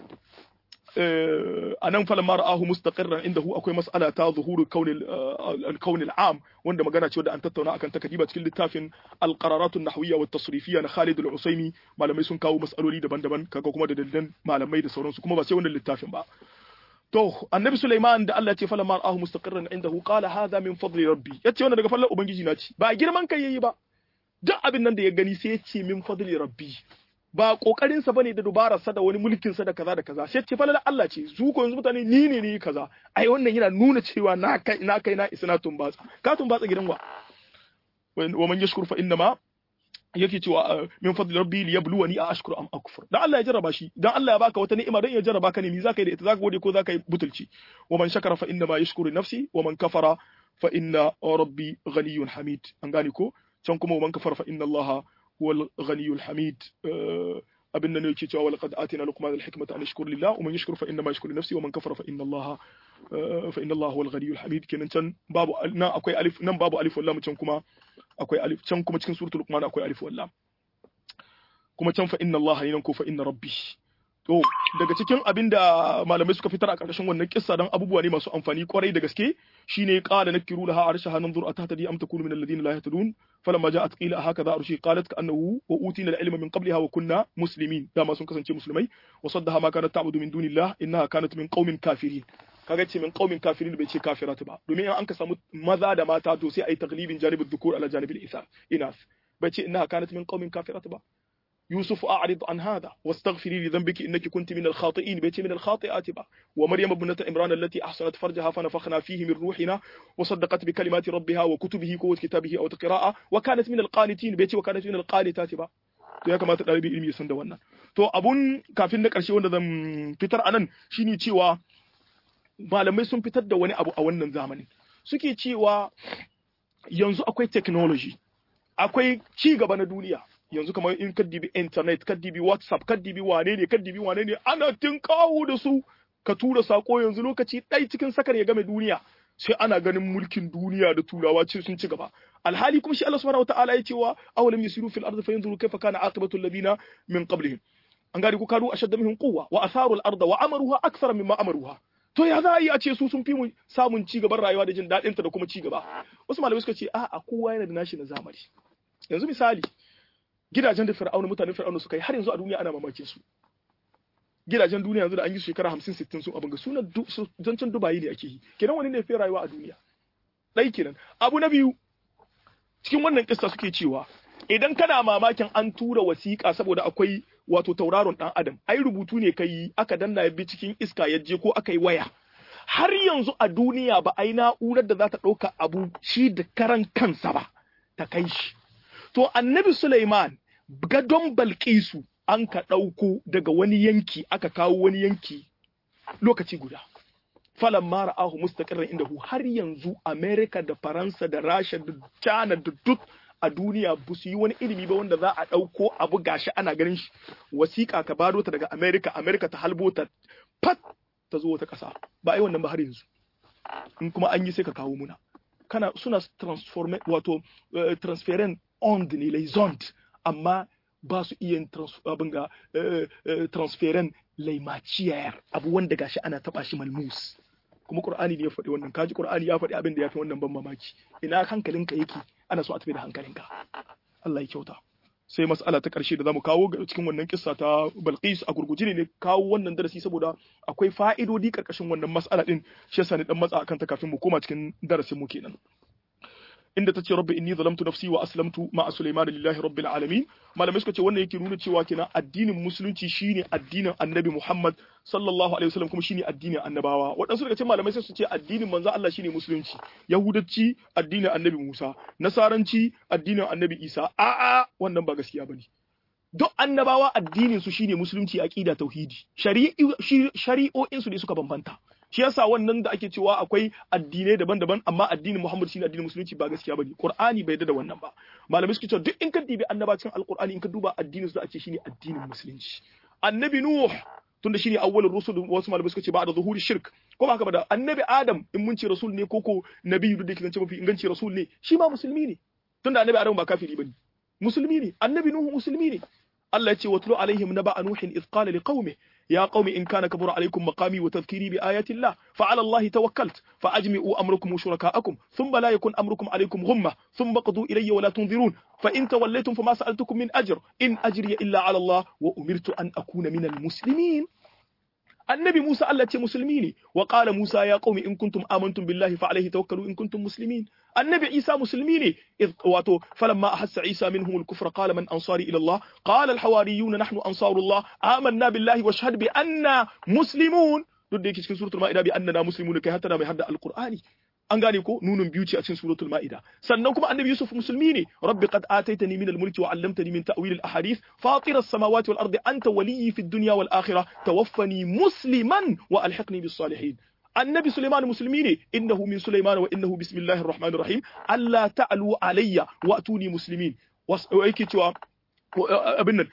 anan falan ma ra'ahu mustaqirran indahu akwai mas'ala ta zuhuru kauni al-kauni al-am wanda magana ce wanda an tattauna akan takadiba cikin littafin al-qararat an-nahwiyya wa at-tasrifiyya na Khalid al-Usaymi malamai sun kawo mas'aloli daban-daban kaga kuma da dalilan malamai da sauransu kuma ba sai wannan littafin ba to annabi Sulaiman da Allah ya ce falan ma ra'ahu mustaqirran indahu qala hadha min fadli rabbi yace wannan daga fallan ubangiji na ci ba girman kai yayi ba duk abin nan da ya gani sai ya ce min fadli rabbi ba kokarin sa bane da dubarar sa da wani mulkin sa da kaza da kaza sai ce falala Allah ce su ko yanzu mutane ni ne ni kaza ai wannan yana nuna cewa na kai na kai na isna tumbatsa ka tumbatsa gidan wa wa man yashkur fa inna ma yake cewa min fadli rabbi liyabluwani a ashkuru am akfur dan Allah ya jarraba shi dan Allah ya baka wata ni'ima dan ya jarraba ka ne ni zaka yi da ita zaka gode ko zaka yi butulci wa man shakara fa inna ma yashkuru nafsi wa man kafara fa inna rabbi ghaniyyun hamid an gane ko can kuma wa man kafara fa inna Allah huwal ghaniyyul hamid abin nan yake cewa walaqad atina luqman al-hikmata an yashkur lillah wa man yashkur fa inna ma yashkuru nafsi wa man kafara fa inna Allah fa inna Allah huwal ghaniyyul hamid kenan can babu nan akwai alif nan babu alif wallam can kuma akwai alif can kuma cikin suratul luqman akwai alif wallam kuma can fa inna Allah nan ko fa inna rabbi to daga cikin abinda malamai suka fitar a ƙarshen wannan kissa dan abubuwa ne masu amfani kwarai da gaske shine qala nakiru laha arshaha nanzur atahtadi am takunu min alladhina la yahtadun falamma ja'at qila hakadha arshi qalat ka'annahu wa utina al-ilma min qabliha wa kunna muslimin dama sun kasance musulmai wa saddaha ma kanat ta'budu min dunillah innaha kanat min qaumin kafirin kaga ce min qaumin kafirin bai ce kafiratu ba domin in an ka samu maza da mata to sai ai taglibin janibud dhukur ala janibil inas bai ce innaha kanat min qaumin kafiratu ba يوسف أعرض عن هذا واستغفري لذنبك إنك كنت من الخاطئين بيتي من الخاطئات با ومريم ابنة عمران التي أحسنت فرجها فنفخنا فيه من روحنا وصدقت بكلمات ربها وكتبه قوة كتابه أو قراءة وكانت من القانتين بيتي وكانت من القانتات با to ya kamata ɗalibi ilimi ya san da wannan to abun kafin na ƙarshe wanda zan fitar anan shine cewa malamai sun fitar da wani abu a wannan zamanin suke cewa yanzu akwai technology akwai ci gaba na duniya yanzu kamar in ka dibi internet ka dibi whatsapp ka dibi wane ne ka dibi wane ne ana tinkawo da su ka tura sako yanzu lokaci ɗai cikin sakar ya game duniya sai ana ganin mulkin duniya da turawa ce sun ci gaba alhali kuma shi Allah subhanahu wataala ya cewa awalam yasiru fil ardi fayanzuru kayfa kana aqibatu alladhina min qablihim an gari ku kanu ashadda minhum quwwa wa atharu al arda wa amaruha akthara mimma amaruha to ya za a yi a ce su sun fi mu samun ci gaban rayuwa da jin daɗin ta da kuma ci gaba wasu malamai suka ce a'a kowa yana da nashi na zamani yanzu misali gidajen da fir'auna mutanen fir'auna suka yi har yanzu a duniya ana mamakin su gidajen duniya yanzu da an yi shekara hamsin sittin sun abin ga sunan zancen dubayi ne ake yi kenan wani ne fi rayuwa a duniya ɗai kenan abu na biyu cikin wannan kissa suke cewa idan kana mamakin an tura wasiƙa saboda akwai wato tauraron ɗan adam ai rubutu ne kai aka danna ya bi cikin iska ya je ko aka yi waya har yanzu a duniya ba ai na'urar da za ta ɗauka abu shi da karan kansa ba ta kai shi to annabi Sulaiman gadon Balkisu an ka ɗauko daga wani yanki aka kawo wani yanki lokaci guda. Falan mara ahu mustaqirran inda hu har yanzu Amerika da Faransa da Rasha da China da duk a duniya ba su yi wani ilimi ba wanda za a ɗauko abu gashi ana ganin shi wasiƙa ka bado ta daga Amerika Amerika ta halbo ta pat ta zo wata ƙasa ba ai wannan ba har yanzu in kuma an yi sai ka kawo muna kana suna transform wato uh, transferent ond ne les ondes amma ba su iya abin ga transferen laimaciyar abu wanda gashi ana taba shi malmus kuma qur'ani ne ya faɗi wannan kaji qur'ani ya faɗi abin da ya fi wannan ban mamaki ina hankalinka yake ana so a tafi da hankalinka Allah ya kyauta sai mas'ala ta ƙarshe da zamu kawo cikin wannan kissa ta Balqis a gurguje ne kawo wannan darasi saboda akwai fa'idodi karkashin wannan mas'ala din shi yasa ni dan matsa akan ta kafin mu koma cikin darasin mu kenan inda tace rabbi inni zalamtu nafsi wa aslamtu ma'a sulaiman lillahi rabbil alamin malamai suka ce wannan yake nuna cewa kenan addinin musulunci shine addinin annabi Muhammad sallallahu alaihi wasallam kuma shine addinin annabawa wadansu daga cikin malamai sai su ce addinin manzo Allah shine musulunci yahudanci addinin annabi Musa nasaranci addinin annabi Isa a'a wannan ba gaskiya bane duk annabawa addinin su shine musulunci aqida tauhidi shari'o'in su ne suka bambanta shi yasa wannan da ake cewa akwai addinai daban-daban amma addinin Muhammad shine addinin musulunci ba gaskiya bane Qur'ani bai da wannan ba malamai suke cewa duk in ka dibi annabacin alqur'ani in ka duba addinin su da ake shine addinin musulunci annabi Nuh tunda shine awwalur rusul wasu malamai suka ce ba da zuhuri shirk ko ba haka ba da annabi Adam in mun ce rasul ne koko nabi duk da kike zance mafi inganci rasul ne shi ma musulmi ne tunda annabi Adam ba kafiri bane musulmi ne annabi Nuh musulmi ne Allah ya ce watlu alaihim naba nuhin idh qala liqaumihi يا قوم إن كان كبر عليكم مقامي وتذكيري بآيات الله فعلى الله توكلت فأجمعوا أمركم وشركاءكم ثم لا يكن أمركم عليكم غمة ثم قضوا إلي ولا تنظرون فإن توليتم فما سألتكم من أجر إن أجري إلا على الله وأمرت أن أكون من المسلمين النبي موسى التي مسلمين وقال موسى يا قوم إن كنتم آمنتم بالله فعليه توكلوا إن كنتم مسلمين النبي عيسى مسلمين إذ واتو فلما أحس عيسى منهم الكفر قال من أنصاري إلى الله قال الحواريون نحن أنصار الله آمنا بالله واشهد بأننا مسلمون duk da yake cikin suratul ma'ida bi annana muslimun kai hatta mai hadda alqur'ani an gane ko nunun biyu ce a cikin suratul maida sannan kuma annabi yusuf musulmi ne rabbi qad ataitani min al-mulki wa 'allamtani min ta'wil al-ahadith fatir as-samawati wal ardi anta waliyyi fid dunya wal akhirah tawaffani musliman wa alhiqni bis salihin annabi Sulaiman musulmi ne innahu min Sulaiman wa innahu bismillahir rahmanir rahim alla ta'lu alayya wa atuni muslimin yake cewa abin nan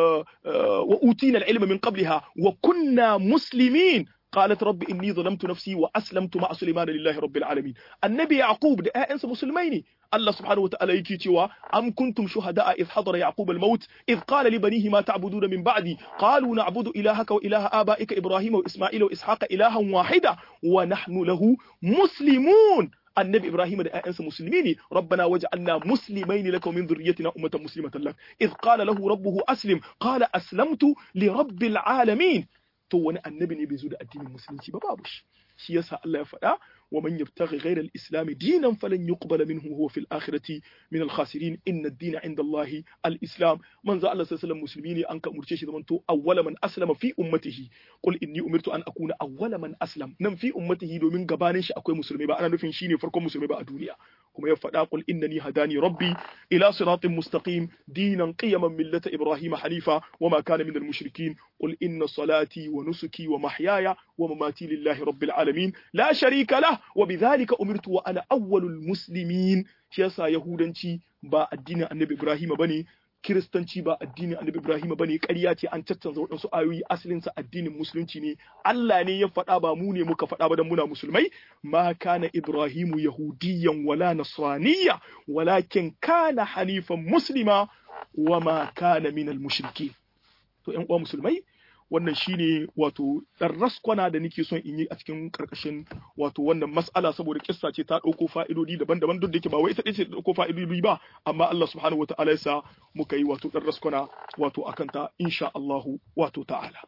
wa utina al-ilma min qabliha wa kunna muslimin قالت رب إني ظلمت نفسي وأسلمت مع سليمان لله رب العالمين النبي يعقوب ده أنس مسلمين الله سبحانه وتعالى يكي تيوا أم كنتم شهداء إذ حضر يعقوب الموت إذ قال لبنيه ما تعبدون من بعدي قالوا نعبد إلهك وإله آبائك إبراهيم وإسماعيل وإسحاق إلها واحدا ونحن له مسلمون النبي إبراهيم ده أنس مسلمين ربنا وجعلنا مسلمين لك ومن ذريتنا أمة مسلمة لك إذ قال له ربه أسلم قال أسلمت لرب العالمين to wani annabi ne bai zo da addinin musulunci ba babu shi shi yasa Allah ya faɗa wa man yabtaghi ghayra al-islam dinan falan yuqbala minhu huwa fil akhirati min al-khasirin inna ad-dina 'inda Allah al-islam manzo Allah sallallahu alaihi musulmi ne an ka umurce shi zaman to awwala man aslama fi ummatihi qul inni umirtu an akuna awwala man aslam nan fi ummatihi domin gabanin shi akwai musulmai ba ana nufin shine farkon musulmai ba a duniya kuma ya faɗa qul innani hadani rabbi ila siratin mustaqim dinan qiyaman millata ibrahim hanifa wama kana minal mushrikin qul inna salati wa nusuki wa mahyaya wa mamati lillahi rabbil alamin la sharika lah wa bidhalika umirtu wa ana awwalul muslimin shi yasa yahudanci ba addinin annabi ibrahim bane kiristanci ba addinin annabi ibrahim bane ƙarya ce an caccanza waɗansu ayoyi asalin sa addinin musulunci ne Allah ne ya faɗa ba mu ne muka faɗa ba dan muna musulmai ma kana ibrahimu yahudiyan wala nasraniyya walakin kana hanifan muslima wa ma kana minal mushrikin to ƴan uwa musulmai wannan shine wato dan raskwana da nake son in yi a cikin karkashin wato wannan mas'ala saboda kissa ce ta dauko fa'idodi daban-daban duk da yake ba wai ita ce ta dauko fa'idodi ba amma Allah subhanahu wataala ya sa muka yi wato dan raskwana wato akan ta insha Allah wato ta'ala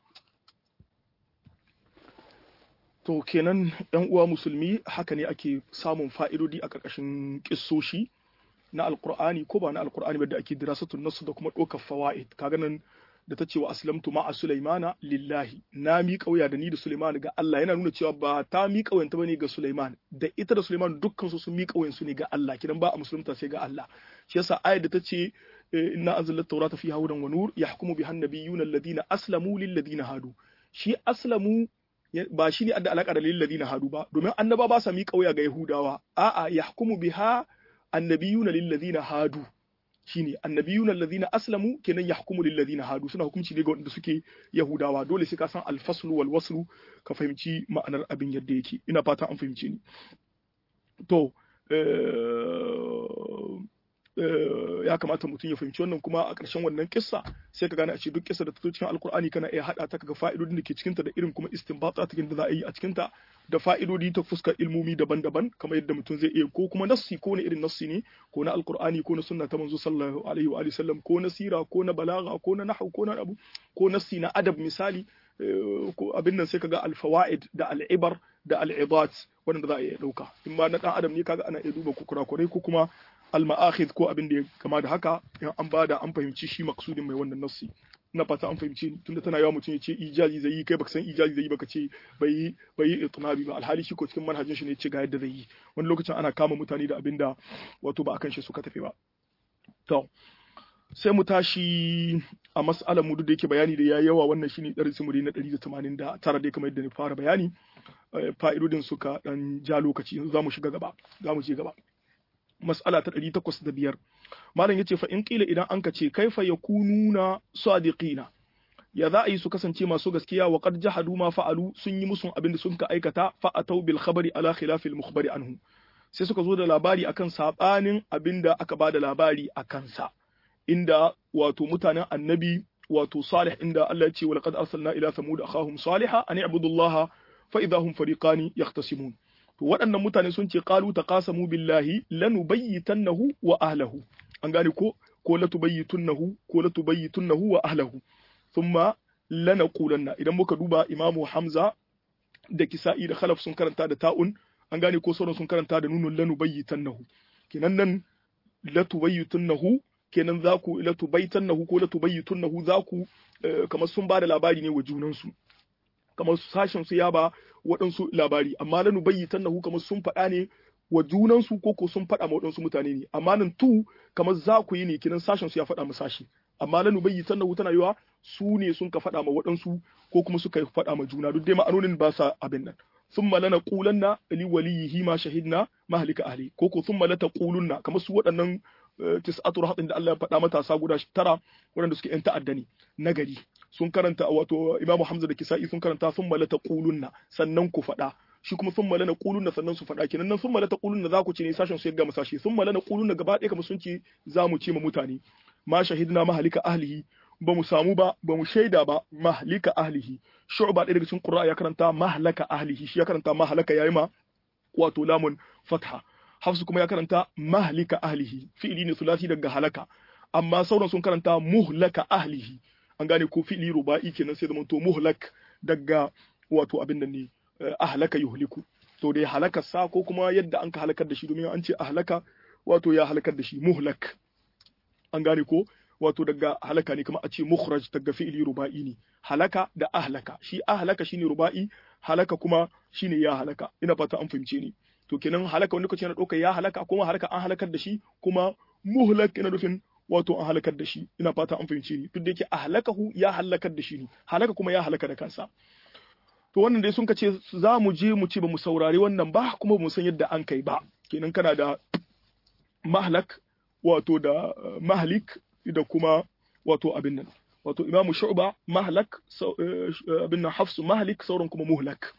to kenan yan uwa musulmi haka ne ake samun fa'idodi a karkashin kissoshi na alqur'ani ko ba na alqur'ani ba da ake dirasatun nasu da kuma dokar fawaid kaga nan da ta ce wa aslamtu ma'a Sulaimana lillahi na miƙa wuya da ni da Sulaiman ga Allah yana nuna cewa ba ta miƙa wuyanta bane ga Sulaiman da ita da Sulaiman dukkan su sun miƙa wuyansu ne ga Allah kidan ba a musulunta sai ga Allah shi yasa ayat da ta ce inna anzalna at-taurata fiha hudan wa nur yahkumu biha an-nabiyyuna alladhina aslamu lil ladina hadu shi aslamu ba shi ne da alaka da lil ladina hadu ba domin annaba ba sa miƙa wuya ga Yahudawa a'a yahkumu biha an-nabiyyuna lil ladina hadu shine annabiyuna alladhina aslamu kenan yahkumu lil ladina hadu suna hukunci ne ga wanda suke yahudawa dole sai ka san al-faslu wal waslu ka fahimci ma'anar abin yadda yake ina fata an fahimce ni to ya kamata mutum ya fahimci wannan kuma a ƙarshen wannan kissa sai ka gane a ce duk kissa da ta zo cikin alkur'ani kana iya hada ta kaga fa'idodin da ke cikin ta da irin kuma istinbata ta da za a yi a cikin ta da fa'idodi ta fuskar ilmomi daban-daban kamar yadda mutum zai iya ko kuma nassi ko na irin nassi ne ko na alkur'ani ko na sunna ta manzo sallallahu alaihi wa alihi sallam ko na sira ko na balagha ko na nahwu ko na abu ko nassi na adab misali ko abin nan sai kaga alfawaid da al'ibar da al'idat wanda za a iya dauka in ma na dan adam ne kaga ana iya duba kurakurai ko kuma al-ma'akhidh ko abin da ya kama da haka in an bada an fahimci shi maksudin mai wannan nassi na fata an fahimci tunda tana yawa mutum ya ce ijazi zai yi kai baka san ijazi zai yi baka ce bai bai itnabi ba alhali shi ko cikin manhajin shi ne ce ga yadda zai yi wani lokacin ana kama mutane da abin da wato ba akan shi suka tafi ba to sai mu tashi a mas'alar mu duk da yake bayani da yayi yawa wannan shine darasin mu na ɗari da tamanin da tara dai kamar yadda ni fara bayani fa'idodin suka dan ja lokaci yanzu zamu shiga gaba zamu je gaba mas'ala ta ɗari takwas da biyar malam yace fa in qila idan anka ce kaifa yakununa sadiqina ya za a yi su kasance masu gaskiya wa qad jahadu ma fa'alu sun yi musun abin da sun ka aikata fa atau bil khabari ala khilafil mukhbari anhu sai suka zo da labari akan sabanin abinda aka bada labari akan sa inda wato mutanen annabi wato salih inda Allah ya ce wa laqad arsalna ila thamud akhahum salihah an i'budullaha fa idahum fariqani yahtasimun to waɗannan mutane sun ce qalu taqasamu billahi lanubayyitannahu wa ahlihi an gane ko ko latubayyitunnahu ko latubayyitunnahu wa ahlihi thumma lanaqulanna idan muka duba imamu hamza da kisa'i da khalaf sun karanta da ta'un an gane ko sauran sun karanta da nunun lanubayyitannahu kenan nan latubayyitunnahu kenan za ku latubayyitannahu ko latubayyitunnahu za ku kamar sun ba da labari ne wa junansu kamar sashen su ya ba waɗansu labari amma lanu bayyitan nahu kamar sun faɗa ne wa junan su ko ko sun faɗa ma waɗansu mutane ne amma nan tu kamar za ku yi ne kinan sashen su ya faɗa ma sashi amma lanu bayyi sannan tana yiwa su ne sun ka faɗa ma waɗansu ko kuma suka faɗa ma juna duk dai ma'anonin ba sa abin nan thumma lana qulanna li waliyihi ma shahidna mahlika ahli ko ko thumma lata qulunna kamar su waɗannan tis'atu rahatin da Allah ya faɗa matasa guda tara waɗanda suke yan ta'adda ne nagari sun karanta wato Imam Hamza da Kisa'i sun karanta thumma lata qulunna sannan ku faɗa shi kuma thumma lana qulunna sannan su faɗa kenan nan thumma lata qulunna za ku ce ne sashen su ya ga masashi thumma lana qulunna gaba ɗaya kamar sun ce za mu ce ma mutane ma shahidna mahlika ahlihi ba mu samu ba ba mu shaida ba mahlika ahlihi shu'ba ɗaya daga cikin qur'a ya karanta mahlaka ahlihi shi ya karanta mahlaka yayi ma wato lamun fatha hafsu kuma ya karanta mahlika ahlihi fi'ili ne sulasi daga halaka amma sauran sun karanta muhlaka ahlihi an gane ko fi'ili ruba'i kenan sai zaman to muhlak daga wato abin nan ne ahlaka yuhliku to dai halakar sa ko kuma yadda an ka halakar da shi domin an ce ahlaka wato ya halakar da shi muhlak an gane ko wato daga halaka ne kuma a ce mukhraj daga fi'ili ruba'i ne halaka da ahlaka shi ahlaka shine ruba'i halaka kuma shine ya halaka ina fata an fahimce ni to kenan halaka wani lokaci yana ɗauka ya halaka kuma halaka an halakar da shi kuma muhlak yana nufin wato an halakar da shi ina fata an fahimce ni duk da yake ahlakahu ya halakar da shi ne halaka kuma ya halaka da kansa to wannan dai sun ka ce za mu je mu ce ba mu saurari wannan ba kuma mu san yadda an kai ba kenan kana da mahlak wato da mahlik da kuma wato abin nan wato imamu shu'ba mahlak abin nan hafsu mahlik sauran kuma muhlak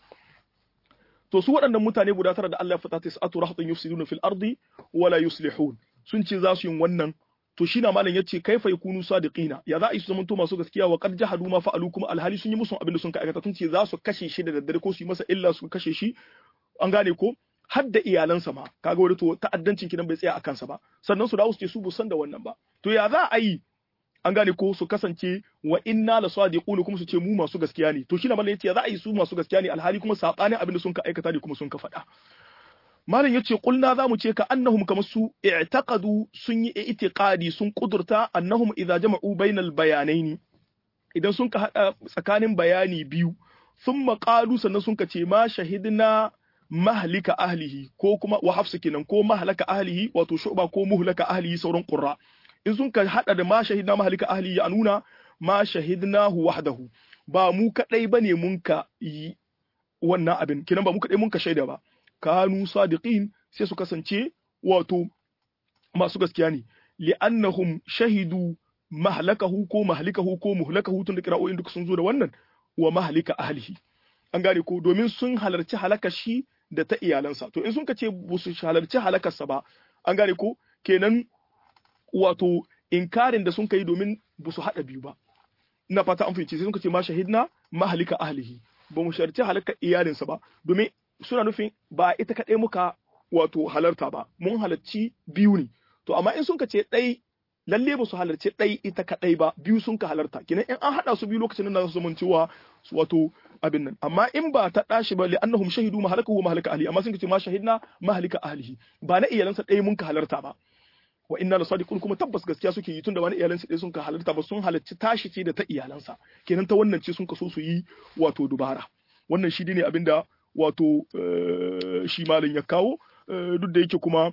to su waɗannan mutane guda tara da Allah ya fata tis'atu rahatun yufsiduna fil ardi wala yuslihun sun ce za su yin wannan to shi na malam yace kaifa yakunu sadiqina ya za a yi su zamanto masu gaskiya wa qad jahadu ma fa'alu kuma alhali sun yi musu abin da sun ka aikata sun ce za su kashe shi da daddare ko su yi masa illa su kashe shi an gane ko har da iyalansa ma kaga wani to ta'addancin kinan bai tsaya a kansa ba sannan su dawo su ce su bu san da wannan ba to ya za a yi an gane ko su kasance wa inna la sadiqun kuma su ce mu masu gaskiya ne to shi na malam yace ya za a yi su masu gaskiya ne alhali kuma sabanin abin da sun ka aikata ne kuma sun ka faɗa malam yace kulna zamu ce ka annahum kamar su i'taqadu sun yi i'tiqadi sun kudurta annahum idza jama'u bainal bayanaini idan sun ka hada tsakanin bayani biyu thumma qalu sannan sun ka ce ma shahidna mahlika ahlihi ko kuma wa hafsa kenan ko mahlaka ahlihi wato shuba ko muhlaka ahlihi sauran qurra in sun ka hada da ma shahidna mahlika ahlihi ya nuna ma shahidnahu wahdahu ba mu kadai bane mun ka yi wannan abin kenan ba mu kadai mun ka shaida ba kanu sadiqin sai su kasance wato masu gaskiya ne li'annahum shahidu mahlakahu ko mahlikahu ko muhlakahu tun da kira'o'in duk sun zo da wannan wa mahlika ahlihi an gane ko domin sun halarci halakar shi da ta iyalansa to in sun kace ba su halarci halakarsa ba an gane ko kenan wato inkarin da sun kai domin ba su hada biyu ba ina fata an fahimci sai sun kace ma shahidna mahlika ahlihi ba mu halarci halakar iyalinsa ba domin suna nufin ba ita kaɗai muka wato halarta ba mun halarci biyu ne to amma in sun ka ce ɗai lalle ba su halarci ɗai ita kaɗai ba biyu sun ka halarta kenan in an haɗa su biyu lokacin nan za su zama cewa wato abin nan amma in ba ta ɗashi ba li'annahum shahidu mahalaka wa mahalaka ahli amma sun ka ce ma shahidna mahalika ahlihi ba na iyalansa ɗai mun ka halarta ba wa inna la sadiqun kuma tabbas gaskiya suke yi tunda wani iyalansa ɗai sun ka halarta ba sun halarci tashi ce da ta iyalansa kenan ta wannan ce sun ka so su yi wato dubara wannan shi ne abinda wato shi malin ya kawo duk da yake kuma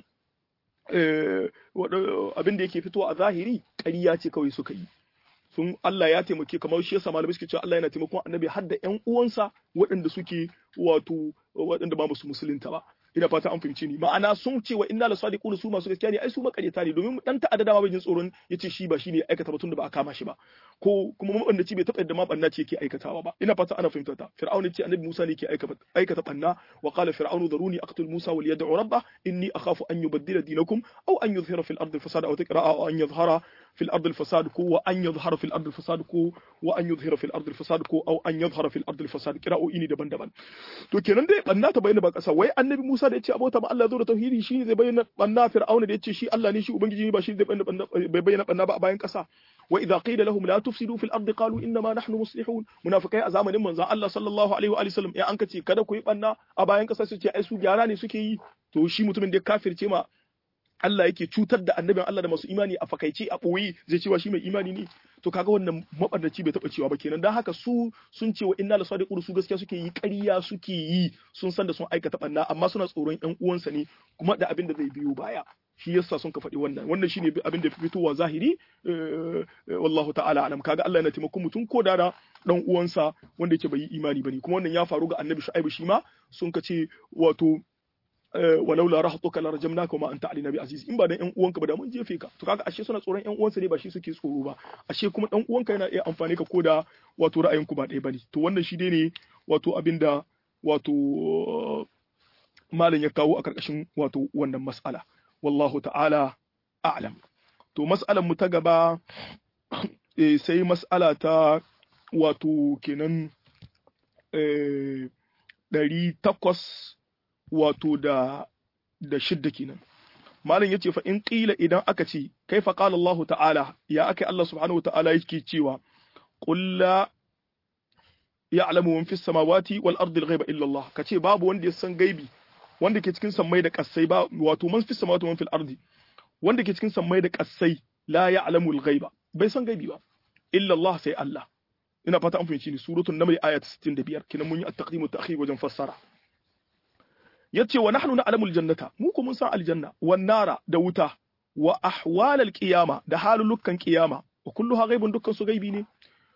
abin da yake fitowa a zahiri ƙarya ce kawai suka yi sun Allah ya taimake kamar shi yasa malamai suke cewa Allah yana taimakon annabi har da ƴan uwansa waɗanda suke wato waɗanda ba musu musulunta ba ina fata an fahimci ni ma'ana sun ce wa inna la sadiqun su masu gaskiya ne ai su makaryata ne domin dan ta'adda dama bai jin tsoron yace shi ba shine aikata ba tunda ba a kama shi ba ko kuma mabandaci bai taba yadda ma banna ce yake aikatawa ba ina fata ana fahimta ta fir'aun ce annabi Musa ne yake aikata banna wa qala fir'aun daruni aqtul Musa wal yad'u rabbah inni akhafu an yubaddila dinakum aw an yuzhira fil ardi fasad aw taqra'a aw an yadhhara fil ardi fasad ko wa an yadhhara fil ardi fasad ko wa an yuzhira fil ardi fasad ko aw an yadhhara fil ardi fasad qira'o ini daban-daban to kenan dai banna ta bayyana ba kasa wai annabi Musa da yace abota ma Allah zo da tauhidi shi zai bayyana banna fir'auna da yace shi Allah ne shi ubangiji ne ba shi zai bayyana banna ba a bayan kasa wa idza qila lahum la tufsidu fil ardi qalu inna ma nahnu muslihun munafikai a zamanin manzon Allah sallallahu alaihi wa sallam ya an kace kada ku yi banna a bayan kasa su ce ai su gyara ne suke yi to shi mutumin da kafirce ma Allah yake cutar da annabin Allah da masu imani a fakaice a ɓoye zai cewa shi mai imani ne to kaga wannan mabarnaci bai taɓa cewa ba kenan dan haka su sun ce wa inna la sadiqun su gaskiya suke yi ƙarya suke yi sun san da sun aikata banna amma suna tsoron ƴan uwansa ne kuma da abin da zai biyo baya shi yasa sun ka faɗi wannan wannan shine abin da fitowa zahiri wallahu ta'ala alam kaga Allah yana taimakon mutum ko da da dan uwansa wanda yake bai yi imani bane kuma wannan ya faru ga annabi Shu'aibu shi ma sun ka ce wato walaula rahatuka la rajamnaka wa ma anta alina bi aziz in ba dan ƴan uwanka ba da mun jefe ka to kaga ashe suna tsoron ƴan uwansa ne ba shi suke tsoro ba ashe kuma dan uwanka yana iya amfani ka koda wato ra'ayinku ba ɗaya bane to wannan shi dai ne wato abinda wato malam ya kawo a karkashin wato wannan mas'ala wallahu ta'ala a'lam to mas'alan mu ta gaba sai mas'ala ta wato kenan eh ɗari takwas wato da da shidda kenan malam yace fa in qila idan aka ce kaifa qala Allah ta'ala ya aka Allah subhanahu wa ta'ala yake cewa qul la ya'lamu man fis samawati wal ardi al-ghaiba illa Allah kace babu wanda ya san gaibi wanda ke cikin sammai da kassai ba wato man fis samawati man fil ardi wanda ke cikin sammai da kassai la ya'lamu al-ghaiba bai san gaibi ba illa Allah sai Allah ina fata an fahimci ni suratul naml ayat sittin da biyar kinan mun yi at-taqdim wa ta'khir wajen fassara yace wa nahnu na'lamul jannata mu ko mun san aljanna wan nara da wuta wa ahwalal qiyama da halulukan qiyama wa kulluha ghaibun dukkan su gaibi ne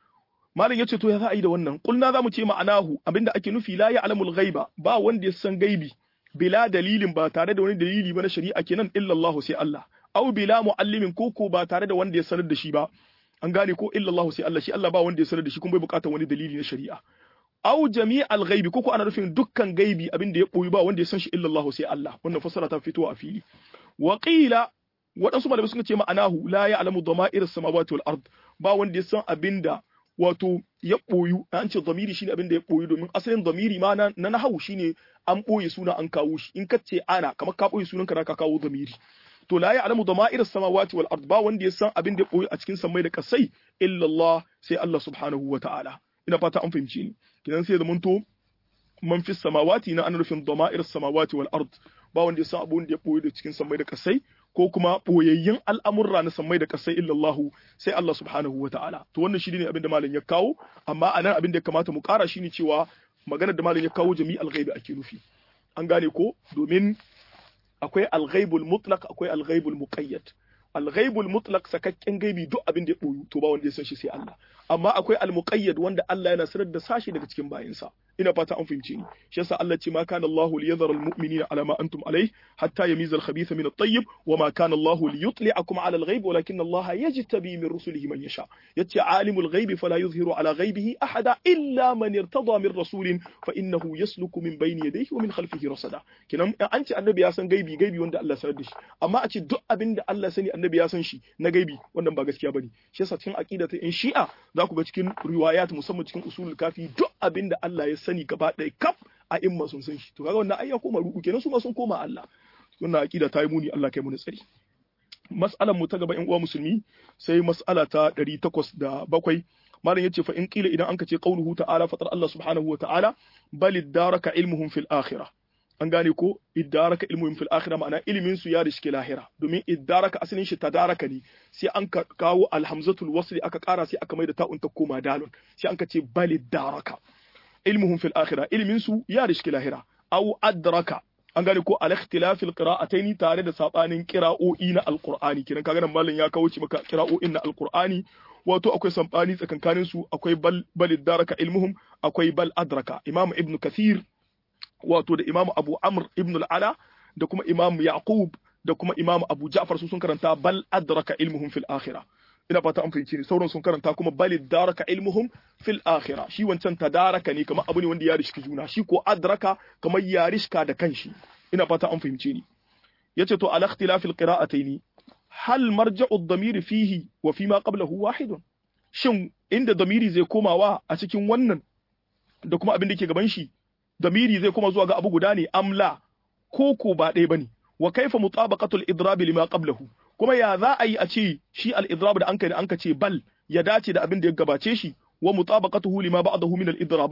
malam yace to ya za a yi da wannan kulna zamu ce ma'anahu abinda ake nufi la ya'lamul ghaiba ba wanda ya san gaibi bila dalilin ba tare da wani dalili ba na shari'a kenan illa Allah sai Allah aw bila muallimin koko ba tare da wanda ya sanar da shi ba an gane ko illa Allah sai Allah shi Allah ba wanda ya sanar da shi kuma bai bukatar wani dalili na shari'a aw jami'al ghaibi koko ana nufin dukkan gaibi abinda ya boyi ba wanda ya san shi illa Allah sai Allah wannan fassara ta fito a fili wa qila wadansu malamai suka ce ma'anahu la ya'lamu dhama'ir as-samawati wal ard ba wanda ya san abinda wato ya boyu an ce dhamiri shine abinda ya boyu domin asalin dhamiri ma na nahawu shine an boye suna an kawo shi in kace ana kamar ka boye sunan ka ka kawo dhamiri to la ya'lamu dhama'ir as-samawati wal ard ba wanda ya san abinda ya boyu a cikin samai da kasai illa Allah sai Allah subhanahu wa ta'ala ina fata an fahimci ni kidan sai zamanto man fi samawati na ana nufin dama'ir samawati wal ard ba wanda ya san abun da ya boye da cikin samai da kasai ko kuma boyayyin al'amurra na samai da kasai illa Allah sai Allah subhanahu wa ta'ala to wannan shi ne abin da malam ya kawo amma anan abin da ya kamata mu kara shine cewa maganar da malam ya kawo jami'al ghaibi ake nufi an gane ko domin akwai al-ghaibul mutlaq akwai al-ghaibul muqayyad al-ghaibul mutlaq sakakken gaibi duk abin da ya boyu to ba wanda ya san shi sai Allah amma akwai al-muqayyad wanda Allah yana sanar da sashi daga cikin bayinsa ina fata an fahimce ni shi yasa Allah ce ma kana Allahu liyadhara al-mu'minina ala ma antum alayhi hatta yamiza al-khabitha min at-tayyib wa ma kana Allahu liyutli'akum ala al-ghaib walakin Allah yajtabi min rusulihi man yasha yace alimul ghaibi fala yuzhiru ala ghaibihi ahada illa man irtada min rasulin fa innahu yasluku min bayni yadayhi wa min khalfihi rasada kinan an ce annabi ya san gaibi gaibi wanda Allah sanar da shi amma a ce duk abin da Allah sani annabi ya san shi na gaibi wannan ba gaskiya bane shi yasa cikin aqida ta in shi'a za ku ga cikin riwayat musamman cikin usulul kafi duk abin da Allah ya sani gaba ɗaya kaf a imma sun san shi to kaga wannan ayya koma ruku kenan su ma sun koma Allah wannan aqida ta yi muni Allah kai mu tsari mas'alan mu ta gaba in uwa musulmi sai mas'ala ta ɗari takwas da bakwai malam yace fa in qila idan anka ce qauluhu ta'ala fatar Allah subhanahu wa ta'ala bal iddaraka ilmuhum fil akhirah an gane ko iddaraka ilmuhum fil akhirah ma'ana ilimin su ya riske lahira domin iddaraka asalin shi tadaraka ne sai an kawo alhamzatul wasli aka kara sai aka maida ta'un ta koma dalun sai an ka ce bal iddaraka ilmuhum fil akhirah ilimin su ya riske lahira aw adraka an gane ko al ikhtilafil qira'atayn tare da sabanin qira'o'i na alqur'ani kiran kaga nan mallan ya kawo ci maka qira'o'in na alqur'ani wato akwai sabani tsakankanin su akwai bal bal iddaraka ilmuhum akwai bal adraka imam ibn kathir wato da Imam Abu Amr ibn al-Ala da kuma Imam Yaqub da kuma Imam Abu Ja'far su sun karanta bal adraka ilmuhum fil akhirah ina fata an fahimci ne sauran sun karanta kuma bal daraka ilmuhum fil akhirah shi wancan tadaraka ne kamar abu ne wanda ya rishki juna shi ko adraka kamar ya rishka da kanshi ina fata an fahimci ni yace to al ikhtilaf al qira'atayn hal marja'u ad-damir fihi wa fima qablahu wahidun shin inda damiri zai komawa a cikin wannan da kuma abin da ke gaban shi damiri zai kuma zuwa ga abu guda ne amla ko ko ba ɗaya bane wa kaifa mutabaqatul idrab lima qablahu kuma ya za a yi a ce shi al idrab da anka da anka ce bal ya dace da abin da ya gabace shi wa mutabaqatuhu lima ba'dahu min al idrabaini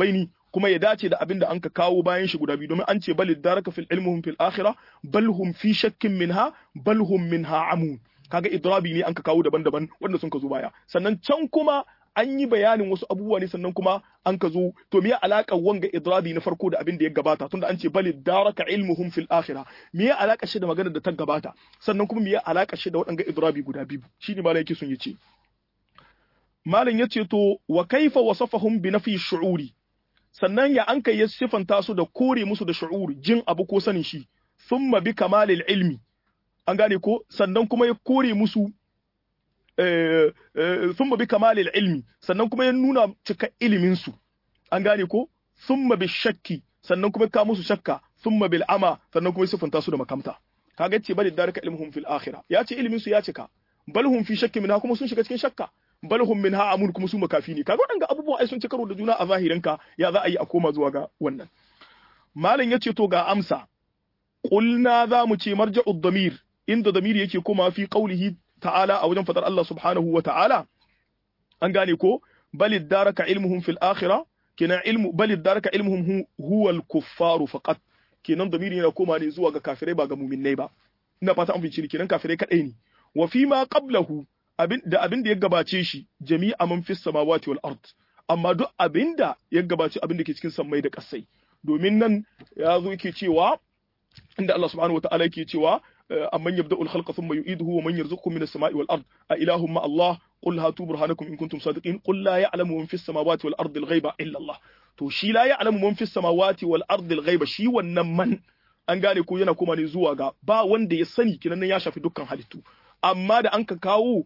kuma ya dace da abin da an ka kawo bayan shi guda biyu domin an ce bal daraka fil ilmuhum fil akhirah bal hum fi shakkin minha bal hum minha amun kaga idrabi ne an ka kawo daban-daban wanda sun ka zo baya sannan can kuma an yi bayanin wasu abubuwa ne sannan kuma an ka zo to me alaka wanga idrabi na farko da abin da ya gabata tunda an ce bal daraka ilmuhum fil akhirah me alaka shi da maganar da ta gabata sannan kuma me alaka shi da wadanga idrabi guda biyu shine malai yake sun yace malam yace to wa kaifa wasafahum bi nafi shu'uri sannan ya an kai ya sifanta su da kore musu da shu'ur jin abu ko sanin shi thumma bi kamalil ilmi an gane ko sannan kuma ya kore musu eh thumma bi kamalil ilmi sannan kuma ya nuna cika ilimin su an gane ko thumma bi shakki sannan kuma ka musu shakka thumma bil ama sannan kuma ya sifanta su da makamta kaga ce bal daraka ilmuhum fil akhirah ya ce ilimin su ya cika bal hum fi shakki minha kuma sun shiga cikin shakka bal hum minha amun kuma su makafi ne kaga wadanga abubuwa ai sun ci karo da juna a zahirinka ya za a yi a koma zuwa ga wannan malam yace to ga amsa qulna za mu ce marja'ud damir inda damir yake koma fi qawlihi ta'ala a wajen fadar Allah subhanahu wa ta'ala an gane ko bal daraka ilmuhum fil akhirah kenan ilmu bal daraka ilmuhum huwa al kuffaru faqat kenan damir yana koma ne zuwa ga kafirai ba ga mu'minnai ba ina fata an fice kenan kafirai kadai ne wa fi ma qablahu abin da abin da ya gabace shi jami'a man fis samawati wal ard amma duk abin da ya gabace abin da ke cikin sammai da kasai domin nan ya zo yake cewa inda Allah subhanahu wataala yake cewa amman yabda'u al-khalqa thumma yu'iduhu wa man yarzuqukum minas samai wal ard a ilahum ma Allah qul hatu burhanakum in kuntum sadiqin qul la ya'lamu man fis samawati wal ard al-ghaiba illa Allah to shi la ya'lamu man fis samawati wal ard al-ghaiba shi wannan man an gane ko yana koma ne zuwa ga ba wanda ya sani kinan ya shafi dukkan halittu amma da an ka kawo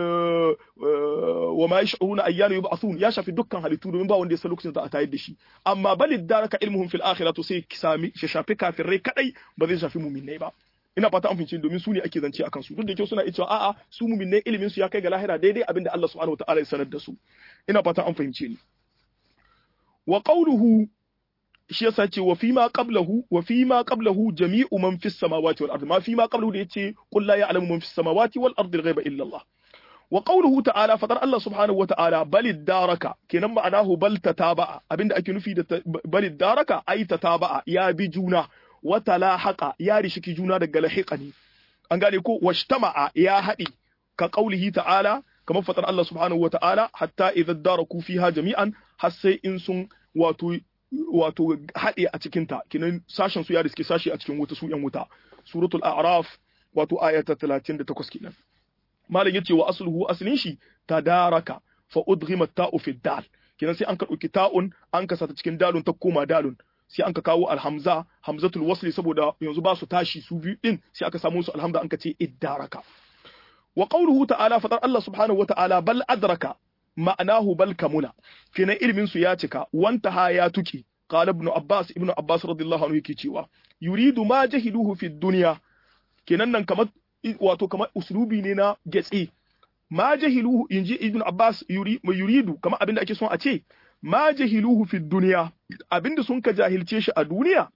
wa ma yash'uruna ayyana yub'athun ya shafi dukkan halittu domin ba wanda ya san lokacin da a tayar da shi amma bal daraka ilmuhum fil akhirah to sai sami shi shafi kafirai kadai ba zai shafi mu'minai ba ina fata an fince domin su ne ake zance akan su duk da kyau suna cewa a'a su mu'minai ilimin su ya kai ga lahira daidai abinda Allah subhanahu wataala ya sanar da su ina fata an fahimce ni wa qawluhu shi yasa ce wa fima qablahu wa fima qablahu jami'u man fis samawati wal ardi ma fima qablahu da yace qul la ya'lamu man fis samawati wal ardi al-ghaiba illa Allah wa qawluhu ta'ala fadar Allah subhanahu wa ta'ala balid daraka kenan ma'anahu bal tataba'a abinda ake nufi da balid daraka ai tataba'a ya bi juna wa talahaqa ya rishiki juna daga lahiqani an gane ko washtama'a ya hadi ka qawlihi ta'ala kamar fadar Allah subhanahu wa ta'ala hatta idza daraku fiha jami'an har sai in sun wato wato haɗe a cikinta kinan sashen su ya riske sashi a cikin wuta su yan wuta suratul a'raf wato ayata talatin da takwas kenan malam yace wa asluhu aslin shi tadaraka fa udghimat ta'u fi dal kinan sai an ka dauki ta'un an ka sata cikin dalun ta koma dalun sai an ka kawo alhamza hamzatul wasli saboda yanzu ba su tashi su biyu din sai aka samu su alhamza an ka ce iddaraka wa qawluhu ta'ala fadar Allah subhanahu wa ta'ala bal adraka ma'anahu bal kamuna kenan ilimin su ya cika wanta ha ya tuki qala ibn abbas ibn abbas radiyallahu anhu yake cewa yuridu ma jahiluhu fi dunya kenan nan kamar wato kamar uslubi ne na gatsi ma jahiluhu inji ibn abbas yuri yuridu kamar abinda ake son a ce ma jahiluhu fi dunya abinda sun ka jahilce shi a duniya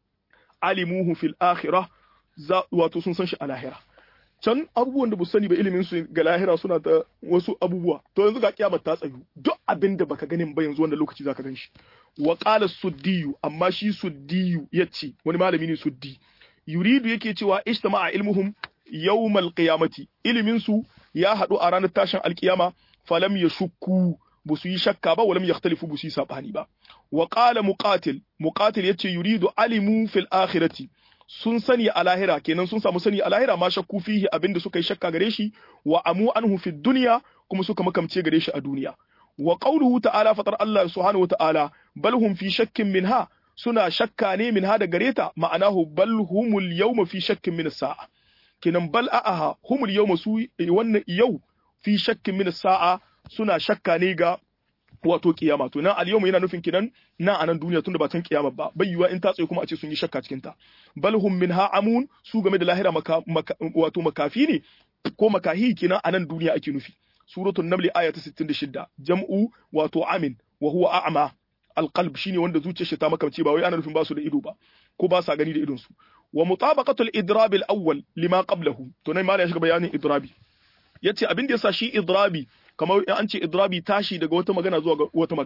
alimuhu fil akhirah wato sun san shi a lahira can abubuwan da bu sani ba ilimin su ga lahira suna da wasu abubuwa to yanzu ga kiyamar ta tsayu duk abin da baka ganin ba yanzu wannan lokaci zaka gan shi wa qala suddiyu amma shi suddiyu yace wani malami ne suddi yuridu yake cewa ijtama'a ilmuhum yawmal qiyamati ilimin su ya hadu a ranar tashin alkiyama falam yashukku bu su yi shakka ba walam yakhtalifu bu su yi sabani ba wa qala muqatil muqatil yace yuridu alimu fil akhirati sun sani a lahira kenan sun samu sani a lahira ma shakku fihi abinda suka yi shakka gare shi wa amu anhu fi dunya kuma suka makamce gare shi a duniya wa qawluhu ta'ala fatar Allah subhanahu wa ta'ala bal hum fi shakkin minha suna shakka ne minha da gareta ma'anahu bal humul yawma fi shakkin min as-sa'a kenan bal a'aha humul yawma su wannan yau fi shakkin min as-sa'a suna shakka ne ga wato kiyama to nan al-yawma yana nufin kinan nan anan duniya tunda ba tan kiyama ba bayyuwa in ta tsaye kuma a ce sun yi shakka cikin ta bal hum minha amun su game da lahira maka, maka, wato makafi ne ko makahi kinan anan duniya ake nufi suratul naml aya ta sittin da shida jam'u wato amin wa huwa a'ma al-qalb shine wanda zuciyar shi ta makamce ba wai ana nufin ba su da ido ba ko ba sa gani da idon su wa mutabaqatul idrab al-awwal lima qablahu to nan ma ya shiga bayanin idrabi yace abin da yasa shi idrabi kamar an ce idrabi tashi daga wata magana zuwa ga wata magana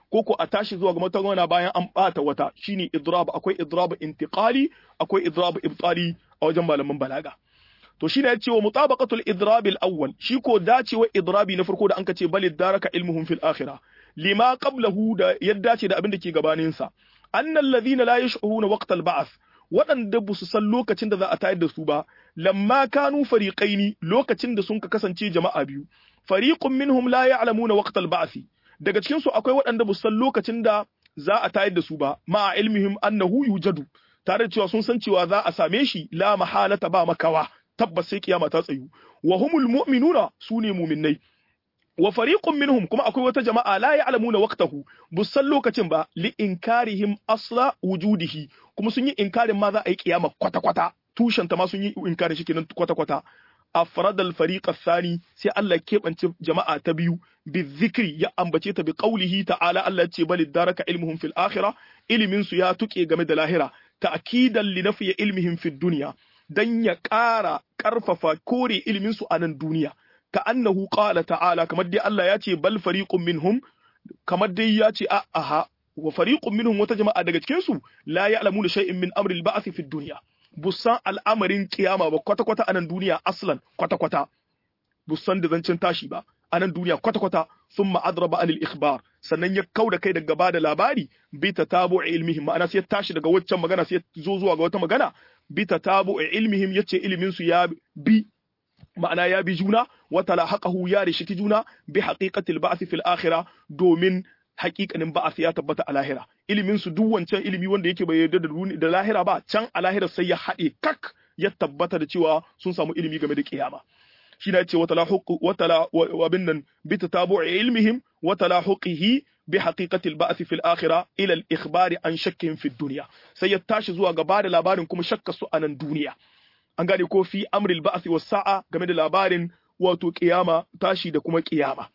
ko ko a tashi zuwa ga wata magana bayan an bata wata shine idrab akwai idrab intiqali akwai idrab ibtali a wajen malaman balaga to shine yace wa mutabaqatul idrab al-awwal shi ko dacewa idrabi na farko da anka ce balid daraka ilmuhum fil akhirah lima qablahu da yadda ce da abin da ke gabanin sa annal ladhina la yash'uruna waqt al-ba'th waɗanda ba su san lokacin da za a tayar da su ba lamma kanu fariqaini lokacin da sun ka kasance jama'a biyu fariqun minhum la ya'lamuna waqt al-ba'th daga cikin su akwai waɗanda ba su san lokacin da za a tayar da su ba ma ilmihim annahu yujadu tare da cewa sun san cewa za a same shi la mahalata ba makawa tabbas sai kiyama ta tsayu wa humul mu'minuna sune mu'minnai wa fariqun minhum kuma akwai wata jama'a la ya'lamuna waqtahu busan lokacin ba li inkarihim asla wujudihi kuma sun yi inkarin ma za a yi kiyama kwata kwata tushen ta ma sun yi inkarin shi kenan kwata kwata afrad al fariq athani sai Allah keɓance jama'a ta biyu bi zikri ya ambace ta bi qawlihi ta'ala Allah ya ce bal daraka ilmuhum fil akhirah ilimin su ya tuke game da lahira ta'kidan li nafi ilmihim fid dunya dan ya ƙara ƙarfafa kore ilimin su a nan duniya ka annahu qala ta'ala kamar dai Allah ya ce bal fariqun minhum kamar dai ya ce a aha wa fariqun minhum wata jama'a daga cikin su la ya'lamuna shay'in min amri al-ba'th fi dunya busan al'amarin kiyama ba kwata kwata a nan duniya aslan kwata kwata busan da zancin tashi ba a nan duniya kwata kwata thumma adraba anil ikhbar sannan ya kauda kai daga bada labari bi tatabu'i ilmihim ma'ana sai ya tashi daga waccan magana sai ya zo zuwa ga wata magana bi tatabu'i ilmihim yace ilimin su ya bi ma'ana ya bi juna wata lahaqahu ya rishiki juna bi haqiqatil ba'th fil akhirah domin haqiqanin ba'th ya tabbata a lahira ilimin su duk wancan ilimi wanda yake bai yarda da lahira ba can a lahira sai ya haɗe kak ya tabbata da cewa sun samu ilimi game da kiyama shi na ce wata lahuqu wata wabin nan bi tatabu'i ilmihim wata lahuqihi bi haqiqatil ba'th fil akhirah ila al ikhbari an shakkin fi dunya sai ya tashi zuwa gaba da labarin kuma shakka su a nan duniya an gane ko fi amril ba'th was sa'a game da labarin wato kiyama tashi da kuma kiyama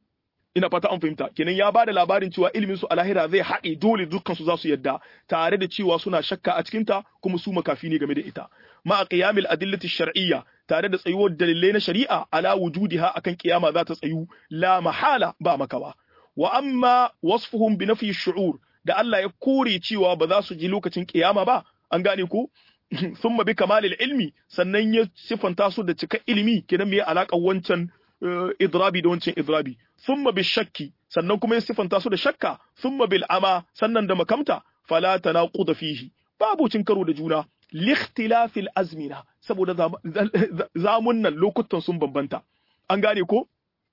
ina fata an fahimta kenan ya bada labarin cewa ilimin su a lahira zai haɗe dole dukkan su za su yadda tare da cewa suna shakka a cikin ta kuma su makafi ne game da ita ma qiyamil adillati shar'iyya tare da tsayuwar dalilai na shari'a ala wujudiha akan kiyama za ta tsayu la mahala ba makawa wa amma wasfuhum bi nafi shu'ur da Allah ya kore cewa ba za su ji lokacin kiyama ba an gane ko thumma bi kamalil ilmi sannan ya sifanta su da cika ilimi kenan me alaka wancan idrabi da wancan idrabi thumma bi shakki sannan kuma ya sifanta su da shakka thumma bil ama sannan da makamta fala tanaqud fihi babu cin karo da juna likhtilafil azmina saboda zamunnan lokutan sun bambanta an gane ko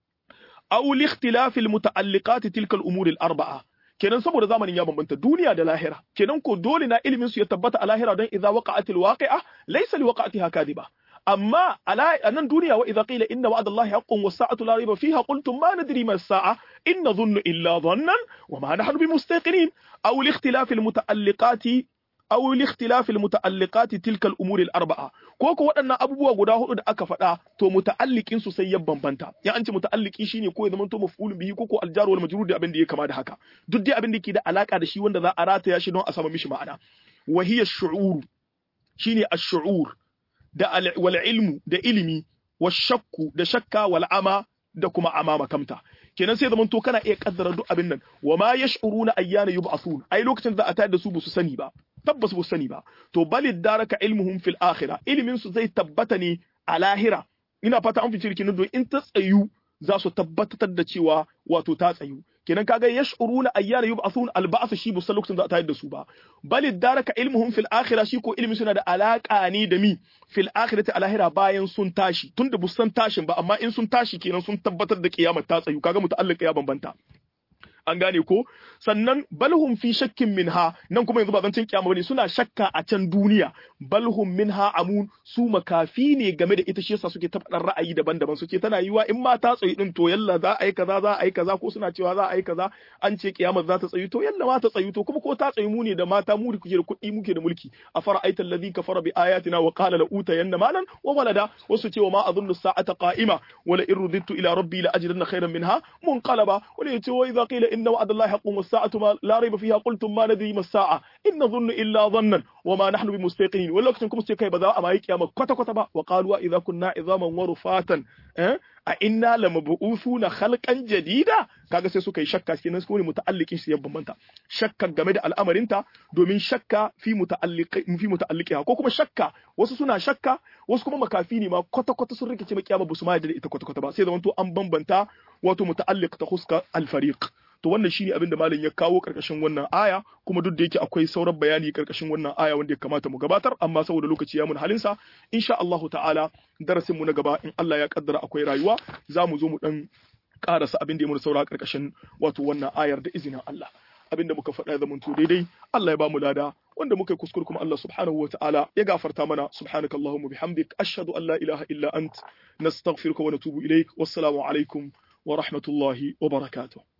aw likhtilafil muta'alliqat tilka al umur al arba'a kenan saboda zamanin ya bambanta duniya da lahira kenan ko dole na ilimin su ya tabbata a lahira don idza waqa'atil waqi'a laysa liwaqa'atiha kadhiba amma a nan duniya wa idza qila inna wa'da Allahi haqqun was sa'atu la rayba fiha qultum ma nadri ma as-sa'a in nadhunnu illa dhannan wa ma nahnu bimustaqinin aw al-ikhtilaf al-muta'alliqati aw al-ikhtilaf al-muta'alliqati tilka al-umur al-arba'a ko ko waɗannan abubuwa guda hudu da aka faɗa to muta'alliqin su sai ya bambanta ya an ce muta'alliqi shine ko ya zama to maf'ulun bihi ko ko al-jar wal majrur da abin da ya kama da haka duk dai abin da ke da alaka da shi wanda za a rataya shi don a sama mishi ma'ana wa hiya ash-shu'ur shine ash-shu'ur da wal ilmu da ilimi wa shakku da shakka wal ama da kuma ama makamta kenan sai zaman to kana iya kaddara duk abin nan wa ma yash'uruna ayyana yub'athun ai lokacin da a tayar da su ba su sani ba tabbas ba su sani ba to balid daraka ilmuhum fil akhirah ilmin su zai tabbata ne a lahira ina fata an fice kin don in ta tsayu za su tabbatar da cewa wato ta tsayu kenan kaga yash'uruna ayyana yub'athun alba'th shi bu lokacin da a tayar da su ba balid daraka ilmuhum fil akhirah shi ko ilmin suna da alaka ne da mi fil akhirati a lahira bayan sun tashi tunda bu san tashin ba amma in sun tashi kenan sun tabbatar da kiyamar ta tsayu kaga muta'allika ya bambanta an gane ko sannan balhum fi shakkin minha nan kuma yanzu ba zancin kiyama bane suna shakka a can duniya balhum minha amun su makafi ne game da ita shi yasa suke ta faɗar ra'ayi daban-daban suke tana yiwa in ma ta tsayi din to yalla za a yi kaza za a yi kaza ko suna cewa za a yi kaza an ce kiyama za ta tsayi to yalla ma ta tsayi to kuma ko ta tsayi mu ne da mata mu da kuke da kuɗi muke da mulki a fara'aita alladhi kafara bi ayatina wa qala la utayanna malan wa walada wasu ce wa ma adunnu sa'ata qa'ima wala in rudittu ila rabbi la ajidanna khayran minha munqalaba wala yace wa idha qila inna wa'dallahi haqqun was-sa'atu ma la rayba fiha qultum ma nadri mas-sa'a in nadhunnu illa dhannan wa ma nahnu bimustaqinin wal lokacin kuma sai kai ba za a mai kiyama kwata kwata ba wa qalu idza kunna idhaman wa rufatan eh a inna lamab'uthuna khalqan jadida kaga sai suka yi shakka kenan su ne muta'alliqin su ya bambanta shakka game da al'amarinta domin shakka fi muta'alliqi fi muta'alliqiha ko kuma shakka wasu suna shakka wasu kuma makafi ne ma kwata kwata sun rikice makiyama ba su ma da ita kwata kwata ba sai zaman to an bambanta wato muta'alliq ta huska al-fariq to wannan shine abin da malam ya kawo karkashin wannan aya kuma duk da yake akwai sauran bayani karkashin wannan aya wanda ya kamata mu gabatar amma saboda lokaci ya mun halin sa insha Allah ta'ala darasin mu na gaba in Allah ya kaddara akwai rayuwa zamu zo mu dan karasa abin da ya mun saura karkashin wato wannan ayar da izinin Allah abinda muka faɗa ya zamanto daidai Allah ya ba mu lada wanda muka yi kuskure kuma Allah subhanahu wataala ya gafarta mana subhanakallahumma bihamdik ashhadu an la ilaha illa ant nastaghfiruka wa natubu ilaik wassalamu alaikum wa rahmatullahi wa barakatuh